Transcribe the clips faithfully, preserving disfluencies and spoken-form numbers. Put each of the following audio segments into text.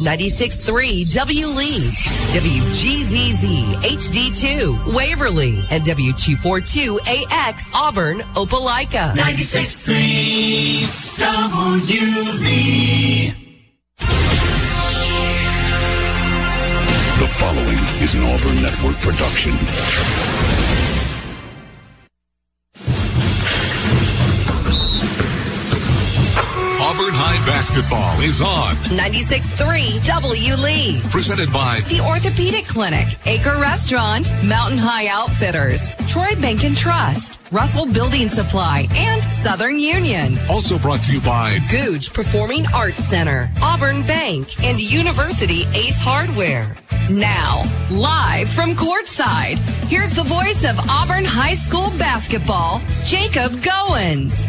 ninety-six point three W Lee, W G Z Z H D two Waverly, and W two forty-two A X Auburn, Opelika. ninety-six point three W Lee. The following is an Auburn Network production. Auburn High basketball is on ninety-six point three W Lee. Presented by the Orthopedic Clinic, Acre Restaurant, Mountain High Outfitters, Troy Bank and Trust, Russell Building Supply, and Southern Union. Also brought to you by Googe Performing Arts Center, Auburn Bank, and University Ace Hardware. Now, live from courtside, here's the voice of Auburn High School basketball, Jacob Goins.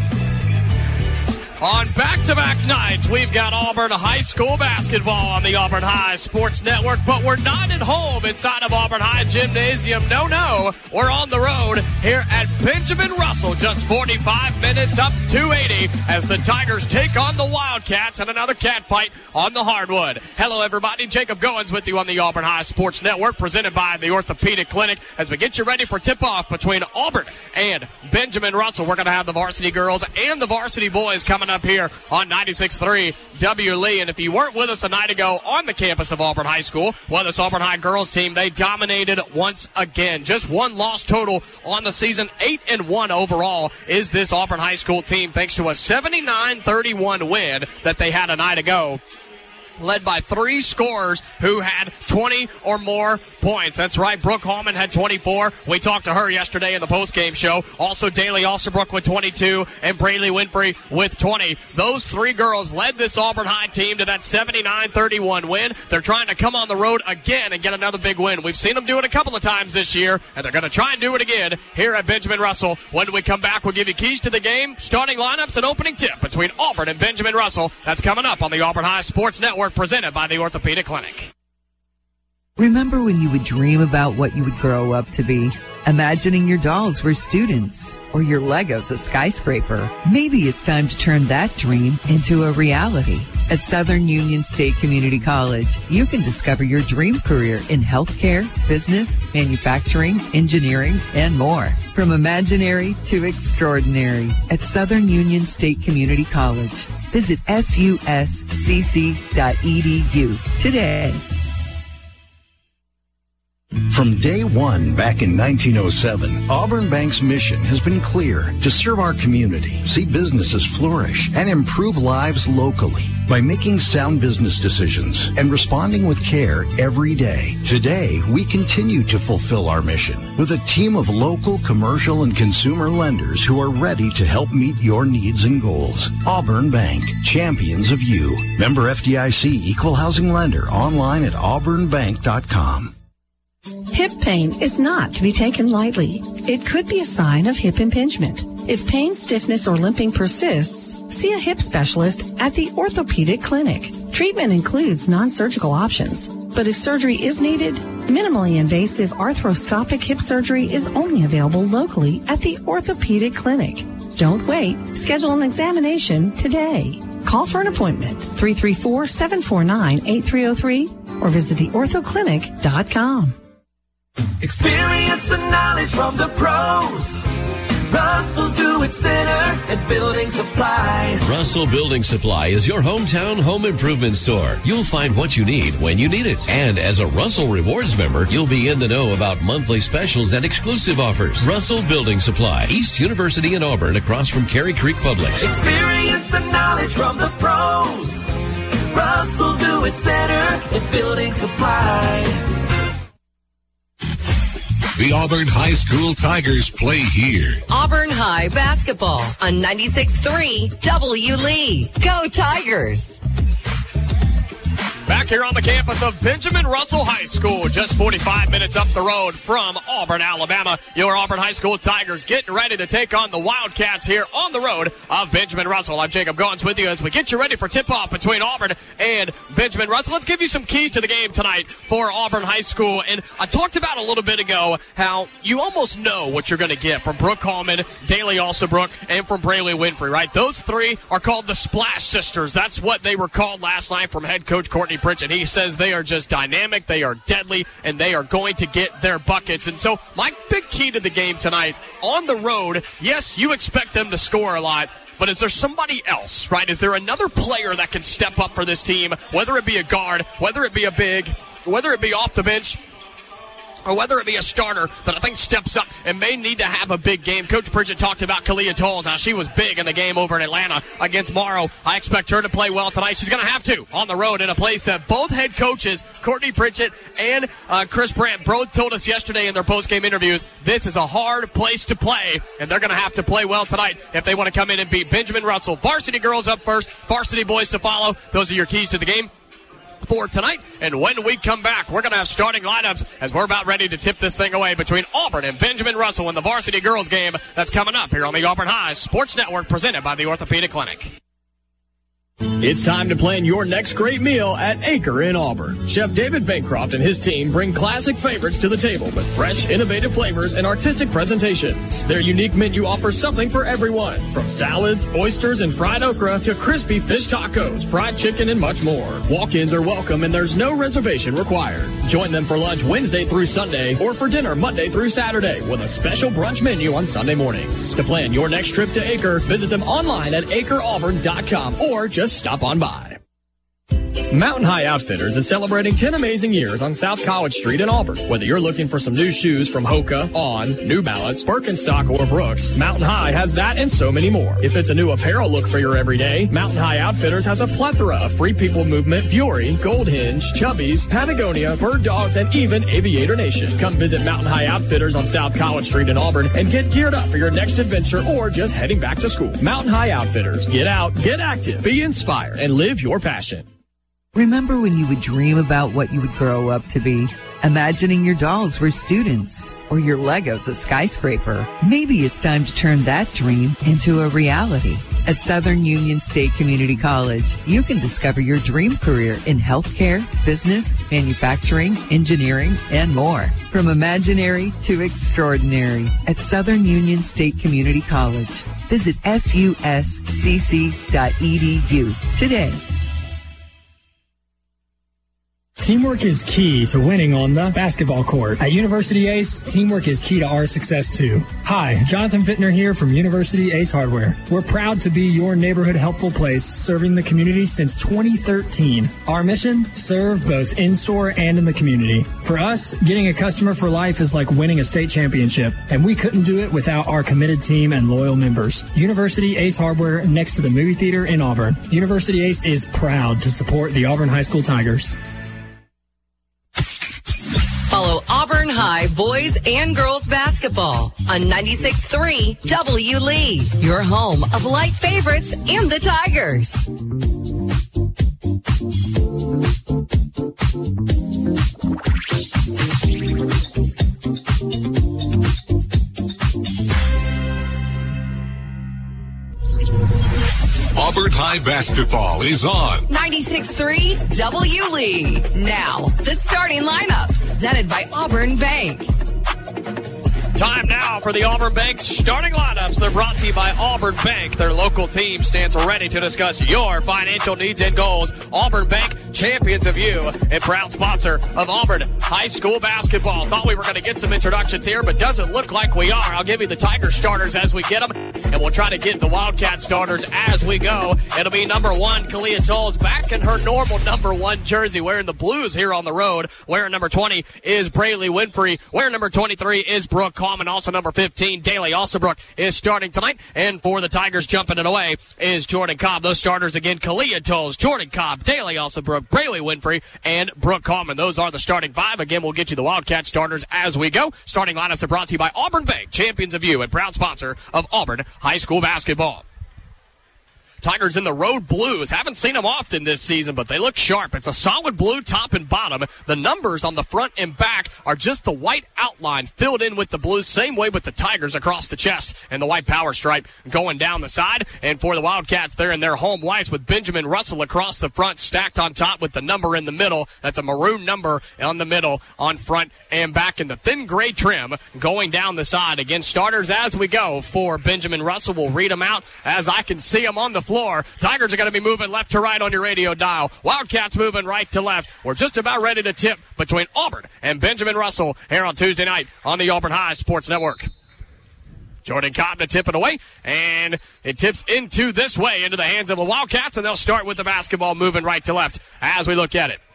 On back-to-back nights, we've got Auburn High School basketball on the Auburn High Sports Network, but we're not at home inside of Auburn High Gymnasium. No, no, we're on the road here at Benjamin Russell. Just forty-five minutes up two eighty as the Tigers take on the Wildcats and another cat fight on the hardwood. Hello, everybody. Jacob Goins with you on the Auburn High Sports Network, presented by the Orthopedic Clinic, as we get you ready for tip-off between Auburn and Benjamin Russell. We're going to have the varsity girls and the varsity boys coming up up here on ninety-six point three W Lee. And if you weren't with us a night ago on the campus of Auburn High School, well, this Auburn High girls team, they dominated once again. Just one loss total on the season. Eight and one overall is this Auburn High School team, thanks to a seventy-nine thirty-one win that they had a night ago, led by three scorers who had twenty or more points. That's right, Brooke Hallman had twenty-four. We talked to her yesterday in the postgame show. Also, Daly Alsterbrook with twenty-two and Braylee Winfrey with twenty. Those three girls led this Auburn High team to that seventy-nine thirty-one win. They're trying to come on the road again and get another big win. We've seen them do it a couple of times this year, and they're going to try and do it again here at Benjamin Russell. When we come back, we'll give you keys to the game, starting lineups, and opening tip between Auburn and Benjamin Russell. That's coming up on the Auburn High Sports Network, presented by the Orthopedic Clinic. Remember when you would dream about what you would grow up to be? Imagining your dolls were students or your Legos a skyscraper. Maybe it's time to turn that dream into a reality. At Southern Union State Community College, you can discover your dream career in healthcare, business, manufacturing, engineering, and more. From imaginary to extraordinary at Southern Union State Community College. Visit S U S C C dot E D U today. From day one back in nineteen oh seven, Auburn Bank's mission has been clear: to serve our community, see businesses flourish, and improve lives locally by making sound business decisions and responding with care every day. Today, we continue to fulfill our mission with a team of local, commercial, and consumer lenders who are ready to help meet your needs and goals. Auburn Bank, champions of you. Member F D I C, equal housing lender, online at auburn bank dot com. Hip pain is not to be taken lightly. It could be a sign of hip impingement. If pain, stiffness, or limping persists, see a hip specialist at the Orthopedic Clinic. Treatment includes non-surgical options, but if surgery is needed, minimally invasive arthroscopic hip surgery is only available locally at the Orthopedic Clinic. Don't wait. Schedule an examination today. Call for an appointment, three three four, seven four nine, eight three zero three, or visit the ortho clinic dot com. Experience and knowledge from the pros. Russell Do-It Center and Building Supply. Russell Building Supply is your hometown home improvement store. You'll find what you need when you need it. And as a Russell Rewards member, you'll be in the know about monthly specials and exclusive offers. Russell Building Supply, East University in Auburn, across from Cary Creek Publix. Experience and knowledge from the pros. Russell Do-It Center and Building Supply. The Auburn High School Tigers play here. Auburn High basketball on ninety-six point three W Lee. Go Tigers! Back here on the campus of Benjamin Russell High School, just forty-five minutes up the road from Auburn, Alabama. Your Auburn High School Tigers getting ready to take on the Wildcats here on the road of Benjamin Russell. I'm Jacob Goins with you as we get you ready for tip-off between Auburn and Benjamin Russell. Let's give you some keys to the game tonight for Auburn High School. And I talked about a little bit ago how you almost know what you're going to get from Brooke Hallman, Daly Alsterbrook, and from Braylee Winfrey, right? Those three are called the Splash Sisters. That's what they were called last night from head coach Courtney Pritchard. Pritchett. He says they are just dynamic, they are deadly, and they are going to get their buckets. And so my big key to the game tonight, on the road, yes, you expect them to score a lot, but is there somebody else, right? Is there another player that can step up for this team, whether it be a guard, whether it be a big, whether it be off the bench, or whether it be a starter that I think steps up and may need to have a big game? Coach Pritchett talked about Kalia Tolles, how she was big in the game over in Atlanta against Morrow. I expect her to play well tonight. She's going to have to on the road in a place that both head coaches, Courtney Pritchett and uh, Chris Brandt, both told us yesterday in their post-game interviews, this is a hard place to play, and they're going to have to play well tonight if they want to come in and beat Benjamin Russell. Varsity girls up first, varsity boys to follow. Those are your keys to the game for tonight. And when we come back, we're going to have starting lineups as we're about ready to tip this thing away between Auburn and Benjamin Russell in the varsity girls game that's coming up here on the Auburn High Sports Network, presented by the Orthopedic Clinic. It's time to plan your next great meal at Acre in Auburn. Chef David Bancroft and his team bring classic favorites to the table with fresh, innovative flavors and artistic presentations. Their unique menu offers something for everyone, from salads, oysters, and fried okra to crispy fish tacos, fried chicken, and much more. Walk-ins are welcome and there's no reservation required. Join them for lunch Wednesday through Sunday or for dinner Monday through Saturday with a special brunch menu on Sunday mornings. To plan your next trip to Acre, visit them online at acre auburn dot com or just stop on by. Mountain High Outfitters is celebrating ten amazing years on South College Street in Auburn. Whether you're looking for some new shoes from Hoka, On, New Balance, Birkenstock, or Brooks, Mountain High has that and so many more. If it's a new apparel look for your everyday, Mountain High Outfitters has a plethora of Free People Movement, Fury, Gold Hinge, Chubbies, Patagonia, Bird Dogs, and even Aviator Nation. Come visit Mountain High Outfitters on South College Street in Auburn and get geared up for your next adventure or just heading back to school. Mountain High Outfitters. Get out, get active, be inspired, and live your passion. Remember when you would dream about what you would grow up to be? Imagining your dolls were students or your Legos a skyscraper. Maybe it's time to turn that dream into a reality. At Southern Union State Community College, you can discover your dream career in healthcare, business, manufacturing, engineering, and more. From imaginary to extraordinary at Southern Union State Community College. Visit S U S C C dot E D U today. Teamwork is key to winning on the basketball court. At University Ace, teamwork is key to our success too. Hi, Jonathan Fittner here from University Ace Hardware. We're proud to be your neighborhood helpful place, serving the community since twenty thirteen. Our mission? Serve both in-store and in the community. For us, getting a customer for life is like winning a state championship, and we couldn't do it without our committed team and loyal members. University Ace Hardware, next to the movie theater in Auburn. University Ace is proud to support the Auburn High School Tigers. Follow Auburn High boys and girls basketball on ninety-six point three W Lee, your home of light favorites and the Tigers. Auburn High basketball is on ninety-six point three W Lee. Now, the starting lineups presented by Auburn Bank. Time now for the Auburn Bank starting lineups. They're brought to you by Auburn Bank. Their local team stands ready to discuss your financial needs and goals. Auburn Bank, champions of you, and proud sponsor of Auburn High School basketball. Thought we were going to get some introductions here, but doesn't look like we are. I'll give you the Tiger starters as we get them, and we'll try to get the Wildcat starters as we go. It'll be number one, Kalia Tolles, back in her normal number one jersey, wearing the blues here on the road. Wearing number twenty is Braylee Winfrey. Wearing number twenty-three is Brooke Coleman. Also number fifteen, Daly Alsabrook, is starting tonight. And for the Tigers, jumping it away is Jordan Cobb. Those starters again, Kalia Tolles, Jordan Cobb, Daly Alsabrook, Braylee Winfrey, and Brooke Coleman. Those are the starting five. Again, we'll get you the Wildcat starters as we go. Starting lineups are brought to you by Auburn Bank, champions of you and proud sponsor of Auburn High School basketball. Tigers in the road blues. Haven't seen them often this season, but they look sharp. It's a solid blue top and bottom. The numbers on the front and back are just the white outline filled in with the blues. Same way with the Tigers across the chest and the white power stripe going down the side. And for the Wildcats, they're in their home whites with Benjamin Russell across the front, stacked on top with the number in the middle. That's a maroon number on the middle, on front and back in the thin gray trim going down the side. Again, starters as we go for Benjamin Russell. We'll read them out as I can see them on the floor. floor. Tigers are going to be moving left to right on your radio dial. Wildcats moving right to left. We're just about ready to tip between Auburn and Benjamin Russell here on Tuesday night on the Auburn High Sports Network. Jordan Cobb to tip it away, and it tips into this way, into the hands of the Wildcats, and they'll start with the basketball moving right to left as we look at it.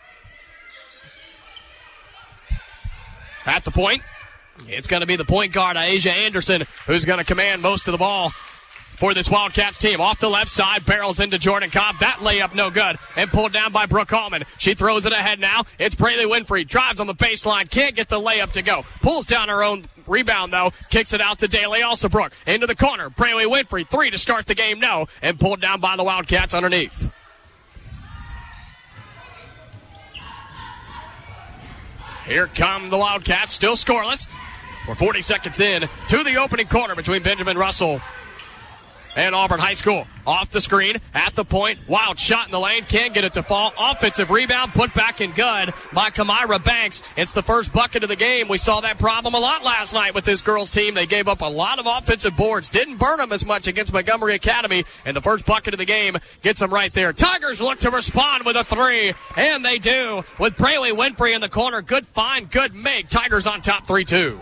At the point, it's going to be the point guard, Asia Anderson, who's going to command most of the ball for this Wildcats team. Off the left side, barrels into Jordan Cobb. That layup no good, and pulled down by Brooke Allman. She throws it ahead now. It's Braylee Winfrey. Drives on the baseline. Can't get the layup to go. Pulls down her own rebound, though. Kicks it out to Daly Alsabrook. Into the corner. Braylee Winfrey. Three to start the game, no. And pulled down by the Wildcats underneath. Here come the Wildcats. Still scoreless. We're forty seconds in to the opening quarter between Benjamin Russell and Auburn High School. Off the screen, at the point, wild shot in the lane, can't get it to fall. Offensive rebound, put back and good by Kamira Banks. It's the first bucket of the game. We saw that problem a lot last night with this girls team. They gave up a lot of offensive boards, didn't burn them as much against Montgomery Academy, and the first bucket of the game gets them right there. Tigers look to respond with a three, and they do with Braylee Winfrey in the corner. Good find, good make. Tigers on top three two.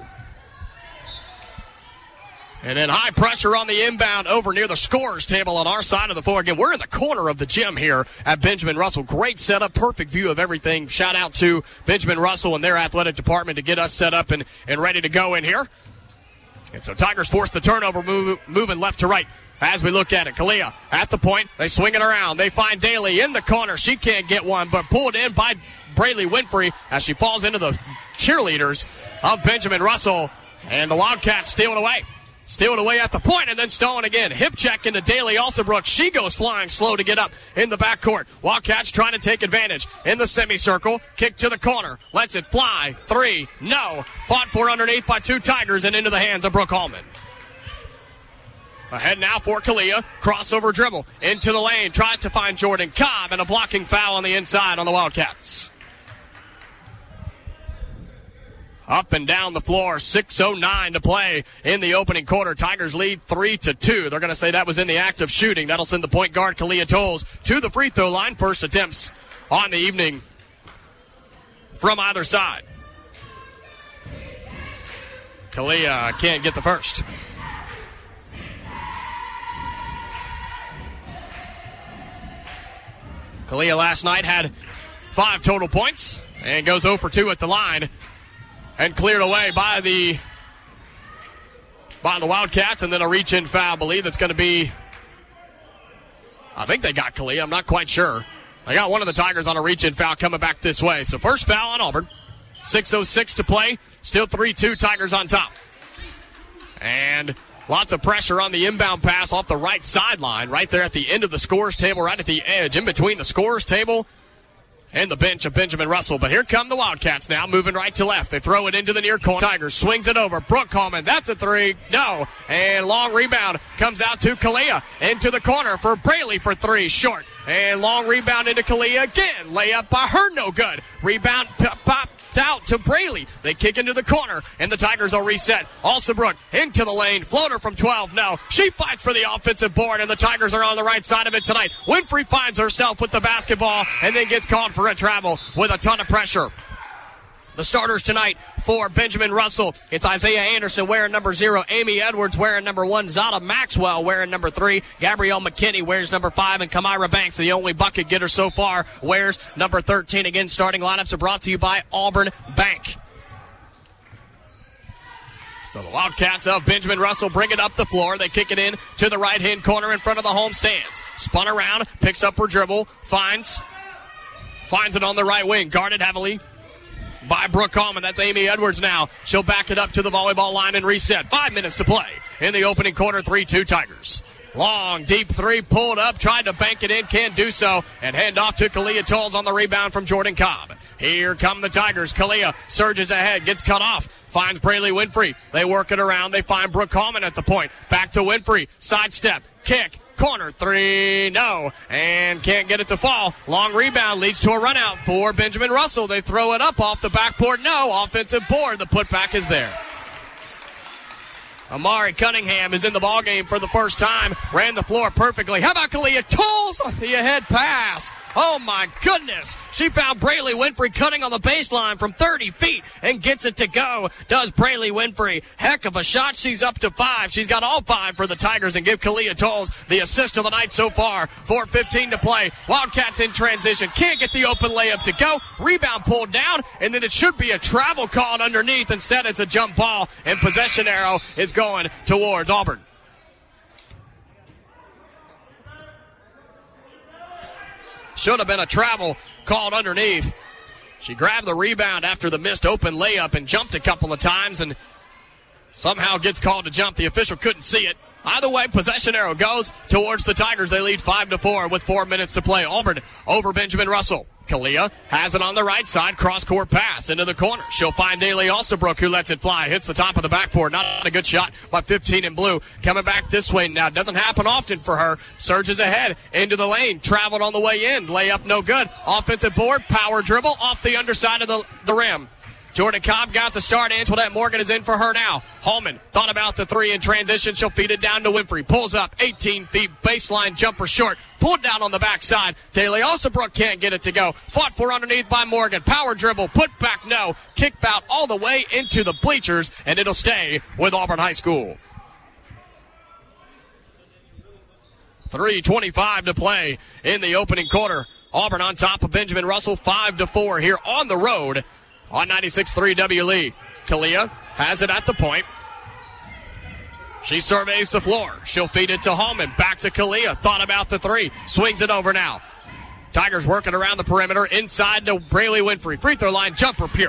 And then high pressure on the inbound over near the scorer's table on our side of the floor. Again, we're in the corner of the gym here at Benjamin Russell. Great setup, perfect view of everything. Shout out to Benjamin Russell and their athletic department to get us set up and, and ready to go in here. And so Tigers force the turnover, move, moving left to right. As we look at it, Kalia at the point. They swing it around. They find Daly in the corner. She can't get one, but pulled in by Braylee Winfrey as she falls into the cheerleaders of Benjamin Russell. And the Wildcats steal it away. Steal it away at the point and then stolen again. Hip check into Daly Alsabrook. She goes flying slow to get up in the backcourt. Wildcats trying to take advantage in the semicircle. Kick to the corner. Lets it fly. Three. No. Fought for underneath by two Tigers and into the hands of Brooke Allman. Ahead now for Kalia. Crossover dribble into the lane. Tries to find Jordan Cobb and a blocking foul on the inside on the Wildcats. Up and down the floor, six oh nine to play in the opening quarter. Tigers lead three to two. They're going to say that was in the act of shooting. That'll send the point guard, Kalia Tolles, to the free throw line. First attempts on the evening from either side. Kalia can't get the first. Kalia last night had five total points and goes zero for two at the line. And cleared away by the by the Wildcats, and then a reach-in foul, I believe that's going to be, I think they got Kalia, I'm not quite sure. They got one of the Tigers on a reach-in foul coming back this way. So first foul on Auburn. six oh six to play, still three two, Tigers on top. And lots of pressure on the inbound pass off the right sideline, right there at the end of the scorer's table, right at the edge, in between the scorer's table and the bench of Benjamin Russell. But here come the Wildcats now, moving right to left. They throw it into the near corner. Tigers swings it over. Brooke Allman, that's a three. No. And long rebound comes out to Kalia. Into the corner for Braylee for three. Short. And long rebound into Kalia again. Layup by her, no good. Rebound pop, pop out to Braylee. They kick into the corner, and the Tigers will reset. Alsabrook into the lane. Floater from twelve. No. She fights for the offensive board, and the Tigers are on the right side of it tonight. Winfrey finds herself with the basketball and then gets called for a travel with a ton of pressure. The starters tonight for Benjamin Russell, it's Isaiah Anderson wearing number zero, Amy Edwards wearing number one, Zada Maxwell wearing number three, Gabrielle McKinney wears number five, and Kamira Banks, the only bucket getter so far, wears number thirteen. Again, starting lineups are brought to you by Auburn Bank. So the Wildcats of Benjamin Russell bring it up the floor. They kick it in to the right-hand corner in front of the home stands. Spun around, picks up her dribble, finds, finds it on the right wing, guarded heavily by Brooke Allman. That's Amy Edwards now. She'll back it up to the volleyball line and reset. Five minutes to play in the opening quarter. three two Tigers. Long, deep three, pulled up, tried to bank it in, can't do so, and hand off to Kalia Tolles on the rebound from Jordan Cobb. Here come the Tigers. Kalia surges ahead, gets cut off, finds Braylee Winfrey. They work it around. They find Brooke Allman at the point. Back to Winfrey. Sidestep, kick. Corner three, no, and can't get it to fall. Long rebound leads to a run out for Benjamin Russell. They throw it up off the backboard, no. Offensive board, the putback is there. Amari Cunningham is in the ballgame for the first time. Ran the floor perfectly. How about Kalia Tolles? The ahead pass. Oh, my goodness. She found Brayley Winfrey cutting on the baseline from thirty feet and gets it to go. Does Brayley Winfrey. Heck of a shot. She's up to five. She's got all five for the Tigers and give Kalia Tolles the assist of the night so far. four fifteen to play. Wildcats in transition. Can't get the open layup to go. Rebound pulled down, and then it should be a travel call underneath. Instead, it's a jump ball, and possession arrow is going towards Auburn. Should have been a travel called underneath. She grabbed the rebound after the missed open layup and jumped a couple of times and somehow gets called to jump. The official couldn't see it. Either way, possession arrow goes towards the Tigers. They lead five to four with four minutes to play. Auburn over Benjamin Russell. Kalia has it on the right side. Cross-court pass into the corner. She'll find Daly Alsabrook, who lets it fly. Hits the top of the backboard. Not a good shot by fifteen in blue. Coming back this way now. Doesn't happen often for her. Surges ahead into the lane. Traveled on the way in. Layup no good. Offensive board. Power dribble off the underside of the, the rim. Jordan Cobb got the start. Antoinette Morgan is in for her now. Hallman thought about the three in transition. She'll feed it down to Winfrey. Pulls up eighteen feet. Baseline jumper short. Pulled down on the backside. Daly Alsabrook can't get it to go. Fought for underneath by Morgan. Power dribble. Put back no. Kick out all the way into the bleachers, and it'll stay with Auburn High School. three twenty-five to play in the opening quarter. Auburn on top of Benjamin Russell. five to four here on the road. On ninety-six point three W Lee. Kalia has it at the point. She surveys the floor. She'll feed it to Hallman. Back to Kalia. Thought about the three. Swings it over now. Tigers working around the perimeter. Inside to Brayley Winfrey. Free throw line jumper pure.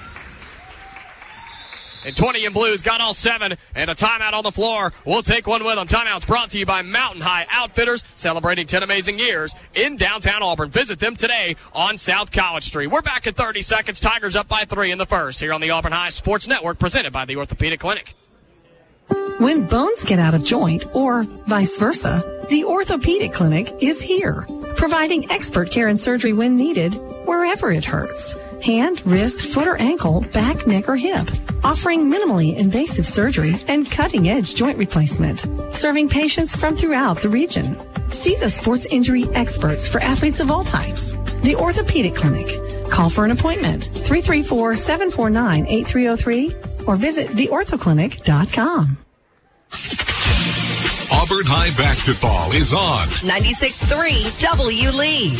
And twenty in blues got all seven, and a timeout on the floor. We'll take one with them. Timeout's brought to you by Mountain High Outfitters, celebrating ten amazing years in downtown Auburn. Visit them today on South College Street. We're back in thirty seconds. Tigers up by three in the first here on the Auburn High Sports Network, presented by the Orthopedic Clinic. When bones get out of joint, or vice versa, the Orthopedic Clinic is here, providing expert care and surgery when needed, wherever it hurts. Hand, wrist, foot or ankle, back, neck, or hip. Offering minimally invasive surgery and cutting-edge joint replacement. Serving patients from throughout the region. See the sports injury experts for athletes of all types. The Orthopedic Clinic. Call for an appointment. three three four, seven four nine, eight three zero three or visit the ortho clinic dot com. Auburn High basketball is on ninety-six point three W Lee.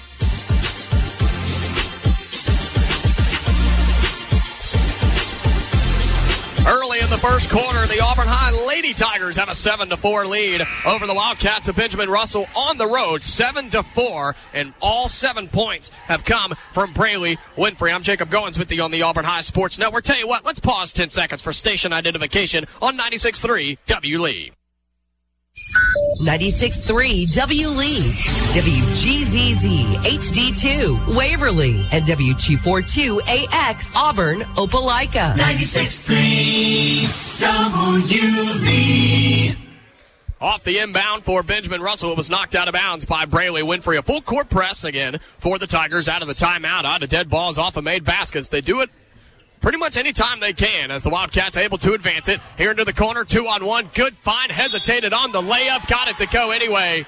Early in the first quarter, the Auburn High Lady Tigers have a seven to four lead over the Wildcats of Benjamin Russell on the road, seven to four, and all seven points have come from Brayley Winfrey. I'm Jacob Goins with you on the Auburn High Sports Network. Tell you what, let's pause ten seconds for station identification on ninety-six point three W Lee. ninety-six point three W Lee, W G Z Z H D two Waverly, and W two forty-two A X Auburn Opelika. ninety-six point three W Lee. Off the inbound for Benjamin Russell. It was knocked out of bounds by Brayley Winfrey. A full court press again for the Tigers out of the timeout. Out of dead balls off of made baskets. They do it pretty much any time they can as the Wildcats able to advance it. Here into the corner, two on one. Good find, hesitated on the layup, got it to go anyway.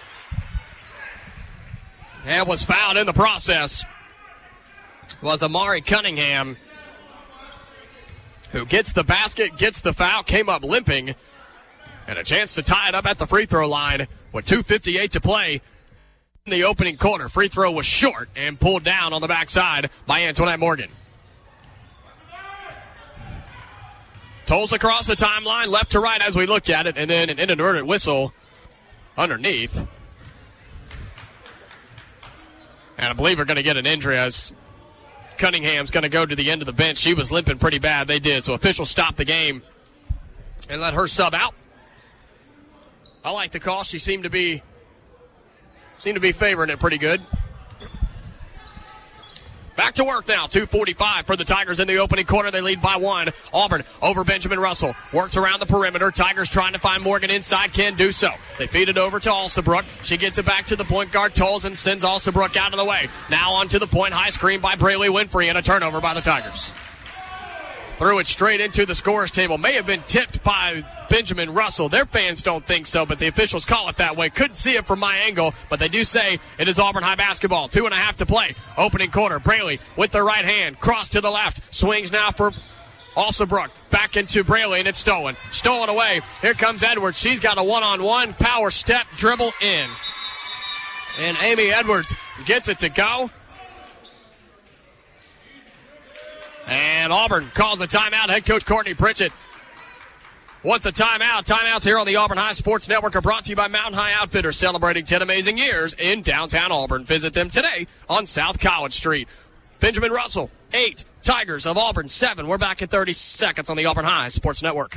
And was fouled in the process. Was Amari Cunningham, who gets the basket, gets the foul, came up limping, and a chance to tie it up at the free throw line with two fifty-eight to play in the opening quarter. Free throw was short and pulled down on the backside by Antoinette Morgan. Tolles across the timeline, left to right as we look at it, and then an inadvertent whistle underneath. And I believe we're going to get an injury as Cunningham's going to go to the end of the bench. She was limping pretty bad. They did. So officials stopped the game and let her sub out. I like the call. She seemed to be seemed to be favoring it pretty good. Back to work now. two forty-five for the Tigers in the opening quarter. They lead by one. Auburn over Benjamin Russell. Works around the perimeter. Tigers trying to find Morgan inside. Can do so. They feed it over to Alsabrook. She gets it back to the point guard, Tolles, and sends Alsabrook out of the way. Now on to the point. High screen by Brayley Winfrey and a turnover by the Tigers. threw it straight into the scorer's table. May have been tipped by Benjamin Russell. Their fans don't think so, but the officials call it that way. Couldn't see it from my angle, but they do say it is Auburn High basketball. Two and a half to play. Opening quarter. Braley with the right hand. Cross to the left. Swings now for Alsabrook. Back into Braley, and it's stolen. Stolen away. Here comes Edwards. She's got a one-on-one. Power step. Dribble in. And Amy Edwards gets it to go. And Auburn calls a timeout. Head coach Courtney Pritchett wants a timeout. Timeouts here on the Auburn High Sports Network are brought to you by Mountain High Outfitters, celebrating ten amazing years in downtown Auburn. Visit them today on South College Street. Benjamin Russell, eight. Tigers of Auburn, seven. We're back in thirty seconds on the Auburn High Sports Network.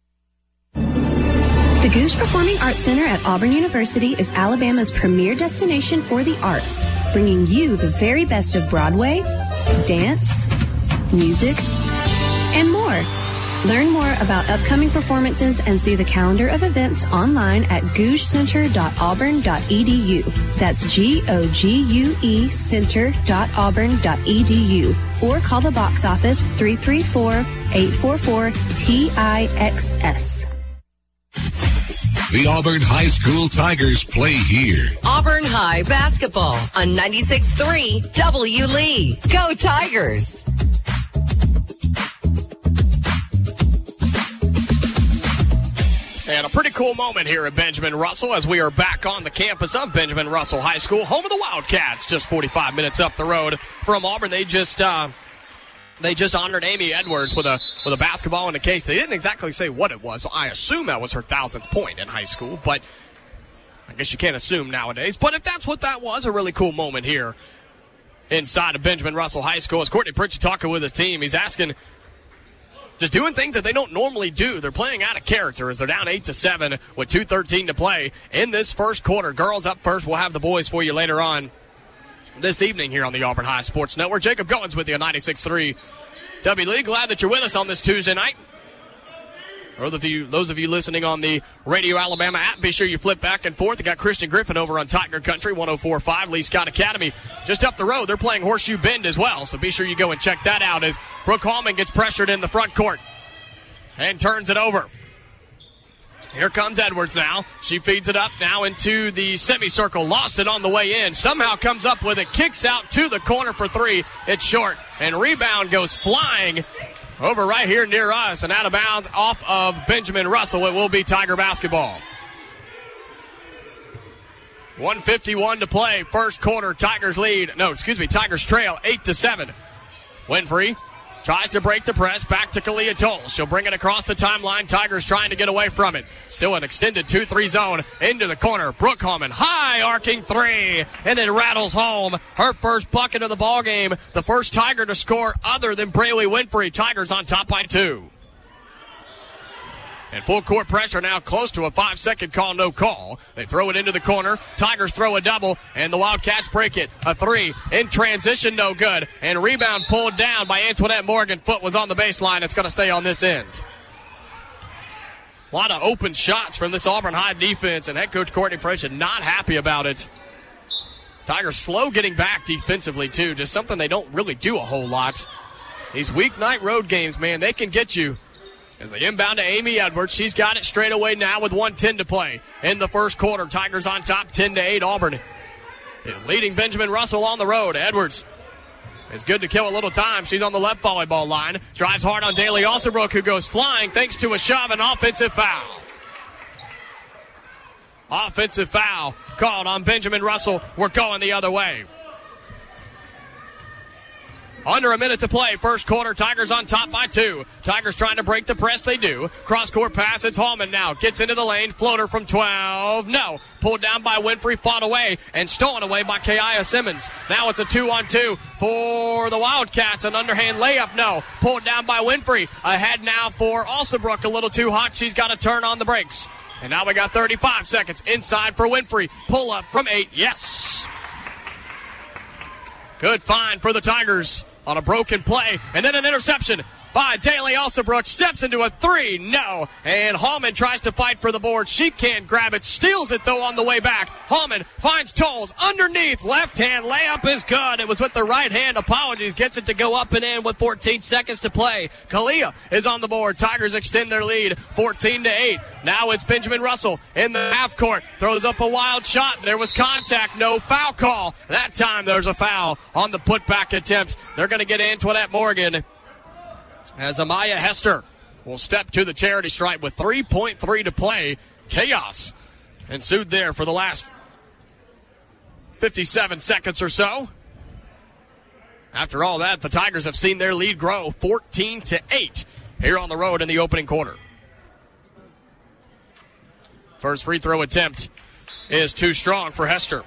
The Goose Performing Arts Center at Auburn University is Alabama's premier destination for the arts, bringing you the very best of Broadway, dance, music, and more. Learn more about upcoming performances and see the calendar of events online at gouge center dot auburn dot e d u. That's G O G U E center dot auburn dot e d u. Or call the box office three three four, eight four four, T I X S. The Auburn High School Tigers play here. Auburn High basketball on ninety-six point three W Lee. Go Tigers! And a pretty cool moment here at Benjamin Russell as we are back on the campus of Benjamin Russell High School, home of the Wildcats, just forty-five minutes up the road from Auburn. They just uh, they just honored Amy Edwards with a with a basketball in the case. They didn't exactly say what it was, so I assume that was her thousandth point in high school, but I guess you can't assume nowadays. But if that's what that was, a really cool moment here inside of Benjamin Russell High School. As Courtney Pritchett talking with his team, he's asking, just doing things that they don't normally do. They're playing out of character as they're down eight to seven with two thirteen to play in this first quarter. Girls up first. We'll have the boys for you later on this evening here on the Auburn High Sports Network. Jacob Goins with you on ninety-six point three W Lee. Glad that you're with us on this Tuesday night. Those of you, those of you listening on the Radio Alabama app, be sure you flip back and forth. You got Christian Griffin over on Tiger Country, one oh four point five, Lee Scott Academy. Just up the road, they're playing Horseshoe Bend as well, so be sure you go and check that out as Brooke Hallman gets pressured in the front court and turns it over. Here comes Edwards now. She feeds it up now into the semicircle. Lost it on the way in. Somehow comes up with it. Kicks out to the corner for three. It's short. And rebound goes flying over right here near us and out of bounds off of Benjamin Russell. It will be Tiger basketball. one fifty-one to play. First quarter. Tigers lead. No, excuse me. Tigers trail eight to seven. Winfrey tries to break the press. Back to Kalia Toll. She'll bring it across the timeline. Tigers trying to get away from it. Still an extended two three zone into the corner. Brooke Hallman, high arcing three, and it rattles home her first bucket of the ball game. The first Tiger to score other than Braley Winfrey. Tigers on top by two. And full court pressure now, close to a five-second call, no call. They throw it into the corner. Tigers throw a double, and the Wildcats break it. A three in transition, no good. And rebound pulled down by Antoinette Morgan. Foot was on the baseline. It's going to stay on this end. A lot of open shots from this Auburn High defense, and head coach Courtney Pritchett not happy about it. Tigers slow getting back defensively, too. Just something they don't really do a whole lot. These weeknight road games, man, they can get you. As they inbound to Amy Edwards, she's got it straight away now with one ten to play in the first quarter. Tigers on top, ten to eight. Auburn leading Benjamin Russell on the road. Edwards is good to kill a little time. She's on the left volleyball line. Drives hard on Daly Alsabrook, who goes flying thanks to a shove and offensive foul. Offensive foul called on Benjamin Russell. We're going the other way. Under a minute to play, first quarter. Tigers on top by two. Tigers trying to break the press. They do. Cross-court pass. It's Hallman now. Gets into the lane. Floater from twelve. No. Pulled down by Winfrey. Fought away and stolen away by Kaiya Simmons. Now it's a two-on-two for the Wildcats. An underhand layup. No. Pulled down by Winfrey. Ahead now for Alsabrook. A little too hot. She's got to turn on the brakes. And now we got thirty-five seconds inside for Winfrey. Pull up from eight. Yes. Good find for the Tigers on a broken play, and then an interception. by Daly Alsabrook. Steps into a three. No. And Hallman tries to fight for the board. She can't grab it. Steals it, though, on the way back. Hallman finds Tolles underneath. Left hand layup is good. It was with the right hand. Apologies. Gets it to go up and in with fourteen seconds to play. Kalia is on the board. Tigers extend their lead fourteen to eight. Now it's Benjamin Russell in the half court. Throws up a wild shot. There was contact. No foul call. That time there's a foul on the putback attempt. They're going to get Antoinette Morgan as Amaya Hester will step to the charity stripe with three point three to play. Chaos ensued there for the last fifty-seven seconds or so. After all that, the Tigers have seen their lead grow fourteen to eight here on the road in the opening quarter. First free throw attempt is too strong for Hester.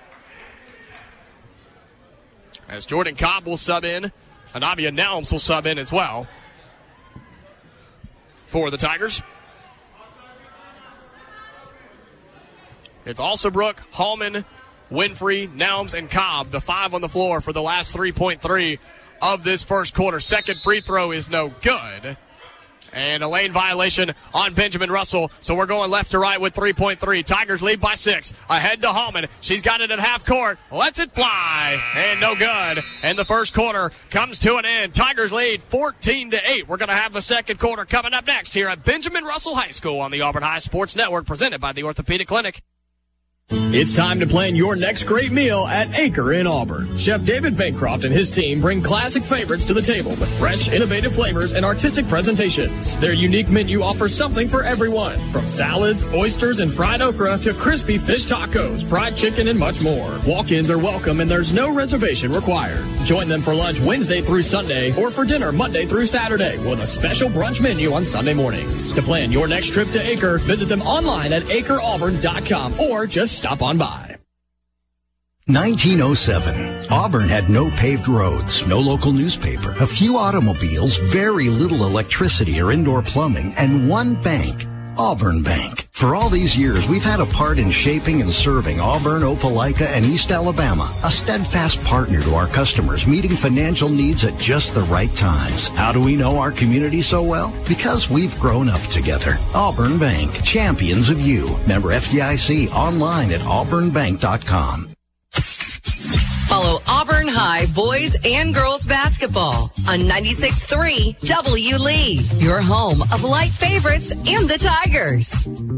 As Jordan Cobb will sub in, Anavia Nelms will sub in as well for the Tigers. It's Alsabrook, Hallman, Winfrey, Nelms, and Cobb, the five on the floor for the last three point three of this first quarter. Second free throw is no good. And a lane violation on Benjamin Russell. So we're going left to right with three point three. Tigers lead by six. Ahead to Hallman. She's got it at half court. Lets it fly. And no good. And the first quarter comes to an end. Tigers lead fourteen to eight. We're going to have the second quarter coming up next here at Benjamin Russell High School on the Auburn High Sports Network, presented by the Orthopedic Clinic. It's time to plan your next great meal at Acre in Auburn. Chef David Bancroft and his team bring classic favorites to the table with fresh, innovative flavors and artistic presentations. Their unique menu offers something for everyone, from salads, oysters, and fried okra to crispy fish tacos, fried chicken, and much more. Walk-ins are welcome and there's no reservation required. Join them for lunch Wednesday through Sunday or for dinner Monday through Saturday with a special brunch menu on Sunday mornings. To plan your next trip to Acre, visit them online at acre auburn dot com or just stop on by. nineteen oh seven. Auburn had no paved roads, no local newspaper, a few automobiles, very little electricity or indoor plumbing, and one bank, Auburn Bank. For all these years, we've had a part in shaping and serving Auburn, Opelika, and East Alabama, a steadfast partner to our customers, meeting financial needs at just the right times. How do we know our community so well? Because we've grown up together. Auburn Bank, champions of you. Member F D I C, online at auburn bank dot com. Follow Auburn High boys and girls basketball on ninety-six point three W Lee, your home of light favorites and the Tigers.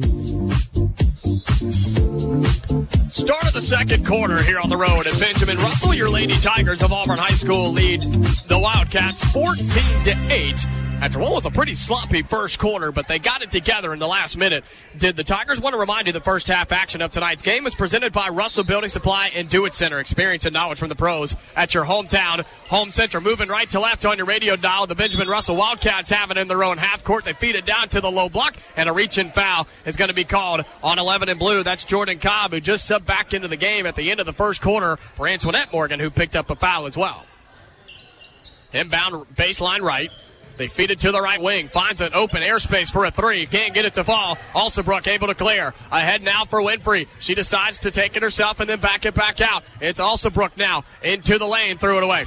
Start of the second quarter here on the road at Benjamin Russell. Your Lady Tigers of Auburn High School lead the Wildcats fourteen to eight. After what was a pretty sloppy first quarter, but they got it together in the last minute. Did the Tigers want to remind you the first half action of tonight's game is presented by Russell Building Supply and Do It Center. Experience and knowledge from the pros at your hometown home center. Moving right to left on your radio dial, the Benjamin Russell Wildcats have it in their own half court. They feed it down to the low block, and a reach-in foul is going to be called on eleven in blue. That's Jordan Cobb, who just subbed back into the game at the end of the first quarter for Antoinette Morgan, who picked up a foul as well. Inbound baseline right. They feed it to the right wing. Finds an open airspace for a three. Can't get it to fall. Alsabrook able to clear. Ahead now for Winfrey. She decides to take it herself and then back it back out. It's Alsabrook now into the lane. Threw it away.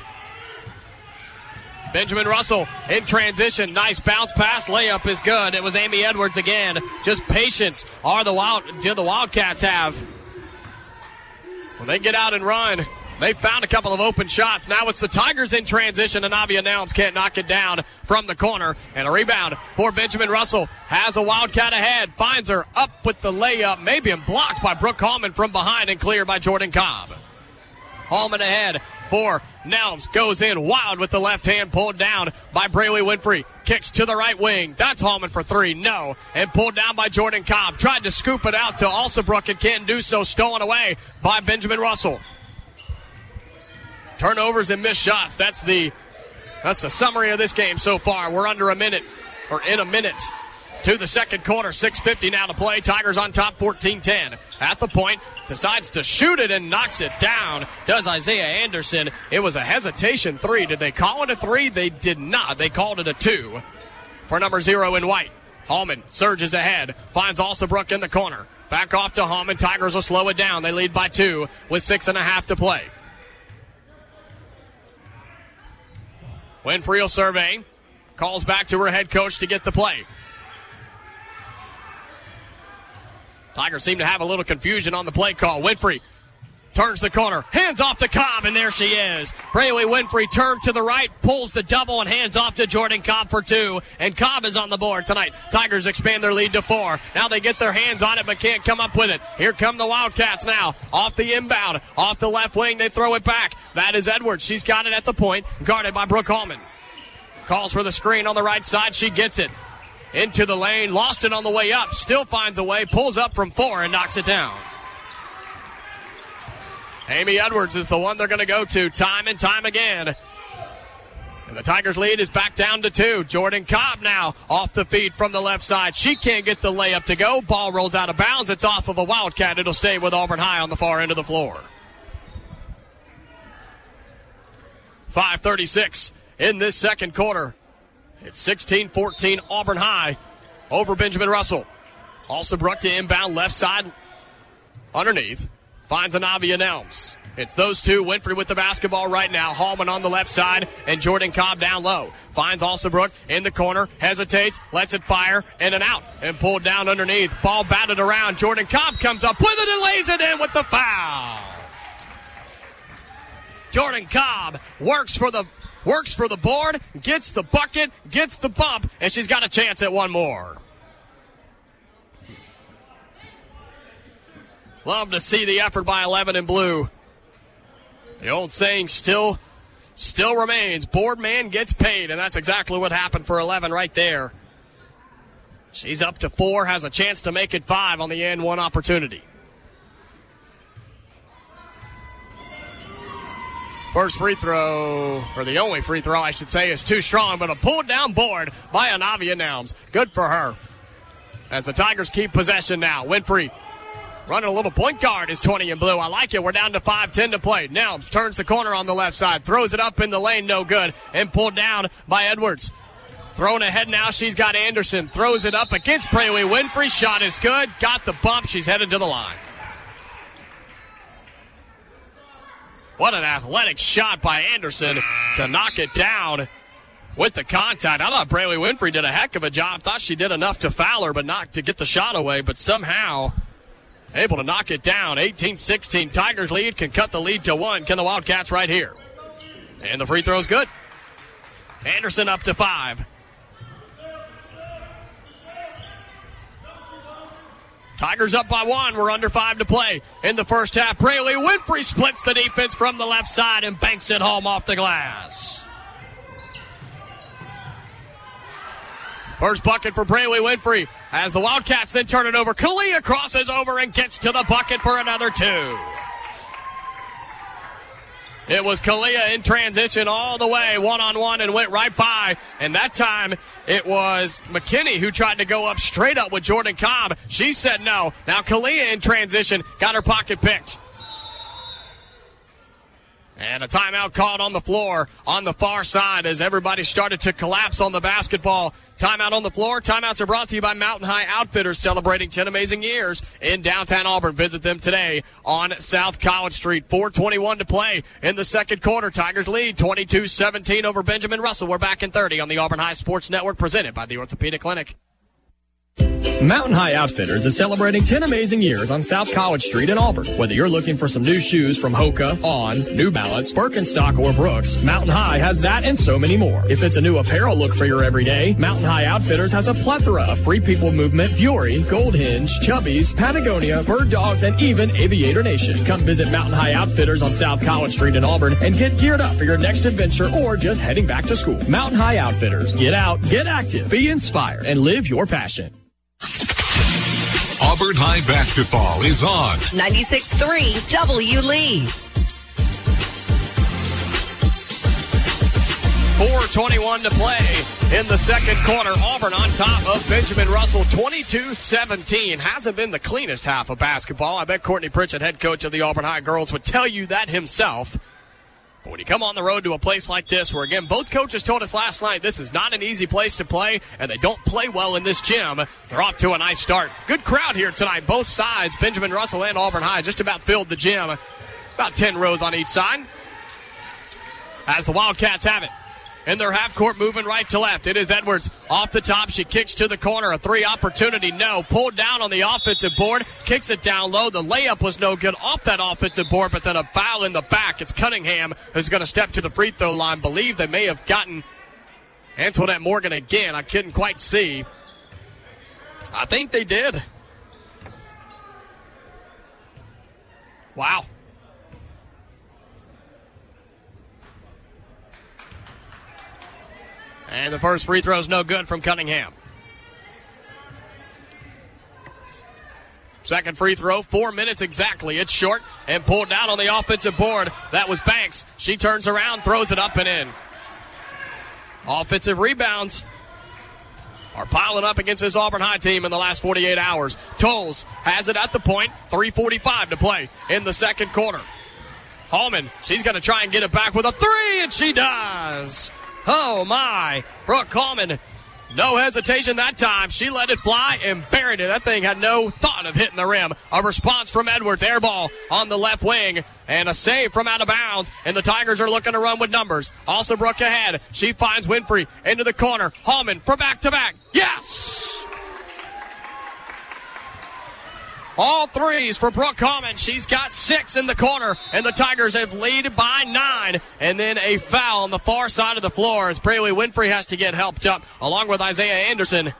Benjamin Russell in transition. Nice bounce pass. Layup is good. It was Amy Edwards again. Just patience are the Wild, do the Wildcats have. When they get out and run, they found a couple of open shots. Now it's the Tigers in transition, and Navia Nelms can't knock it down from the corner. And a rebound for Benjamin Russell. Has a Wildcat ahead. Finds her up with the layup. Maybe blocked by Brooke Hallman from behind and cleared by Jordan Cobb. Hallman ahead for Nelms. Goes in wild with the left hand, pulled down by Brayley Winfrey. Kicks to the right wing. That's Hallman for three. No. And pulled down by Jordan Cobb. Tried to scoop it out to Alsabrook and can't do so. Stolen away by Benjamin Russell. Turnovers and missed shots. That's the that's the summary of this game so far. We're under a minute, or in a minute, to the second quarter. six fifty now to play. Tigers on top fourteen ten. At the point, decides to shoot it and knocks it down. Does Isaiah Anderson. It was a hesitation three. Did they call it a three? They did not. They called it a two for number zero in white. Hallman surges ahead. Finds Alsabrook in the corner. Back off to Hallman. Tigers will slow it down. They lead by two with six and a half to play. Winfrey will survey. calls back to her head coach to get the play. Tigers seem to have a little confusion on the play call. Winfrey turns the corner, hands off to Cobb, and there she is. Brayley Winfrey turned to the right, pulls the double, and hands off to Jordan Cobb for two. And Cobb is on the board tonight. Tigers expand their lead to four. Now they get their hands on it, but can't come up with it. Here come the Wildcats now. Off the inbound, off the left wing, they throw it back. That is Edwards. She's got it at the point, guarded by Brooke Hallman. Calls for the screen on the right side. She gets it into the lane, lost it on the way up, still finds a way, pulls up from four and knocks it down. Amy Edwards is the one they're going to go to time and time again. And the Tigers lead is back down to two. Jordan Cobb now off the feed from the left side. She can't get the layup to go. Ball rolls out of bounds. It's off of a Wildcat. It'll stay with Auburn High on the far end of the floor. five thirty-six in this second quarter. It's sixteen fourteen Auburn High over Benjamin Russell. Alstabrook to inbound left side underneath. Finds Anavia Nelms. It's those two. Winfrey with the basketball right now. Hallman on the left side and Jordan Cobb down low. Finds Alstabrook in the corner. Hesitates. Lets it fire. In and out. And pulled down underneath. Ball batted around. Jordan Cobb comes up with it and lays it in with the foul. Jordan Cobb works for the Works for the board, gets the bucket, gets the bump, and she's got a chance at one more. Love to see the effort by eleven in blue. The old saying still, still remains, board man gets paid, and that's exactly what happened for eleven right there. She's up to four, has a chance to make it five on the end one opportunity. First free throw, or the only free throw, I should say, is too strong, but a pulled down board by Anavia Nelms. Good for her. As the Tigers keep possession now. Winfrey running a little point guard is twenty in blue. I like it. We're down to five ten to play. Nelms turns the corner on the left side, throws it up in the lane, no good, and pulled down by Edwards. Thrown ahead now, she's got Anderson. Throws it up against Brayley Winfrey. Shot is good. Got the bump. She's headed to the line. What an athletic shot by Anderson to knock it down with the contact. I thought Brayley Winfrey did a heck of a job. Thought she did enough to foul her, but not to get the shot away. But somehow able to knock it down. eighteen sixteen. Tigers lead, can cut the lead to one. Can the Wildcats right here. And the free throw's good. Anderson up to five. Tigers up by one. We're under five to play in the first half. Brayley Winfrey splits the defense from the left side and banks it home off the glass. First bucket for Brayley Winfrey as the Wildcats then turn it over. Kalia crosses over and gets to the bucket for another two. It was Kalia in transition all the way, one-on-one, and went right by. And that time, it was McKinney who tried to go up straight up with Jordan Cobb. She said no. Now Kalia in transition, got her pocket picked. And a timeout called on the floor on the far side as everybody started to collapse on the basketball. Timeout on the floor. Timeouts are brought to you by Mountain High Outfitters, celebrating ten amazing years in downtown Auburn. Visit them today on South College Street. four twenty-one to play in the second quarter. Tigers lead twenty-two seventeen over Benjamin Russell. We're back in thirty on the Auburn High Sports Network, presented by the Orthopedic Clinic. Mountain High Outfitters is celebrating ten amazing years on South College Street in Auburn. Whether you're looking for some new shoes from Hoka, On, New Balance, Birkenstock, or Brooks, Mountain High has that and so many more. If it's a new apparel look for your everyday, Mountain High Outfitters has a plethora of Free People Movement, Fury, Gold Hinge, Chubbies, Patagonia, Bird Dogs, and even Aviator Nation. Come visit Mountain High Outfitters on South College Street in Auburn and get geared up for your next adventure or just heading back to school. Mountain High Outfitters. Get out, get active, be inspired, and live your passion. Auburn High basketball is on ninety-six point three W Lee. four twenty-one to play in the second quarter. Auburn on top of Benjamin Russell, twenty-two seventeen. Hasn't been the cleanest half of basketball. I bet Courtney Pritchett, head coach of the Auburn High girls, would tell you that himself. But when you come on the road to a place like this, where, again, both coaches told us last night this is not an easy place to play, and they don't play well in this gym, they're off to a nice start. Good crowd here tonight, both sides. Benjamin Russell and Auburn High just about filled the gym. About ten rows on each side. As the Wildcats have it. in their half court, moving right to left. It is Edwards off the top. She kicks to the corner. A three opportunity, no. Pulled down on the offensive board. Kicks it down low. The layup was no good off that offensive board, but then a foul in the back. It's Cunningham who's going to step to the free throw line. Believe they may have gotten Antoinette Morgan again. I couldn't quite see. I think they did. Wow. And the first free throw is no good from Cunningham. Second free throw, four minutes exactly. It's short and pulled down on the offensive board. That was Banks. She turns around, throws it up and in. Offensive rebounds are piling up against this Auburn High team in the last forty-eight hours. Tolles has it at the point. three forty-five to play in the second quarter. Hallman, she's going to try and get it back with a three, and she does. Oh, my. Brooke Hallman, no hesitation that time. She let it fly and buried it. That thing had no thought of hitting the rim. A response from Edwards. Air ball on the left wing. And a save from out of bounds. And the Tigers are looking to run with numbers. Also Brooke ahead. She finds Winfrey into the corner. Hallman for back-to-back. Yes! All threes for Brooke Hallman. She's got six in the corner, and the Tigers have lead by nine. And then a foul on the far side of the floor as Brayley Winfrey has to get helped up, along with Isaiah Anderson.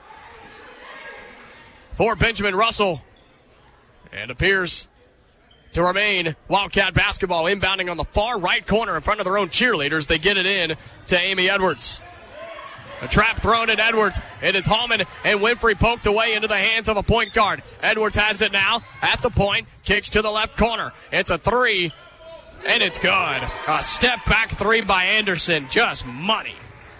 For Benjamin Russell. And appears to remain Wildcat basketball, inbounding on the far right corner in front of their own cheerleaders. They get it in to Amy Edwards. A trap thrown at Edwards. It is Hallman and Winfrey poked away into the hands of a point guard. Edwards has it now at the point. Kicks to the left corner. It's a three, and it's good. A step back three by Anderson. Just money.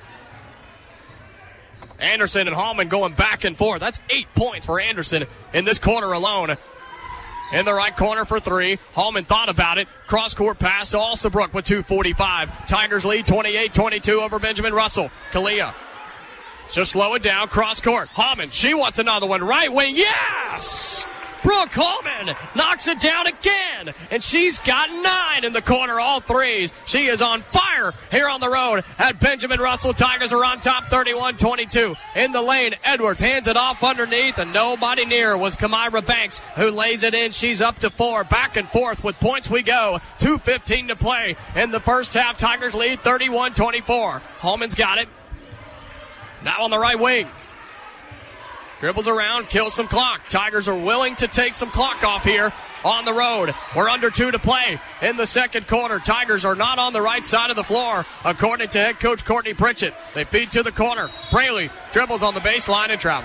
Anderson and Hallman going back and forth. That's eight points for Anderson in this quarter alone. In the right corner for three. Hallman thought about it. Cross-court pass to Alsabrook with two forty-five. Tigers lead twenty-eight twenty-two over Benjamin Russell. Kalia. Just slow it down. Cross-court. Hallman. She wants another one. Right wing. Yes! Brooke Hallman knocks it down again. And she's got nine in the corner. All threes. She is on fire here on the road at Benjamin Russell. Tigers are on top thirty-one twenty-two. In the lane, Edwards hands it off underneath, and nobody near was Kamira Banks, who lays it in. She's up to four. Back and forth with points we go. two fifteen to play in the first half. Tigers lead thirty-one twenty-four. Hallman's got it. Now on the right wing. Dribbles around, kills some clock. Tigers are willing to take some clock off here on the road. We're under two to play in the second quarter. Tigers are not on the right side of the floor, according to head coach Courtney Pritchett. They feed to the corner. Braley dribbles on the baseline and travel.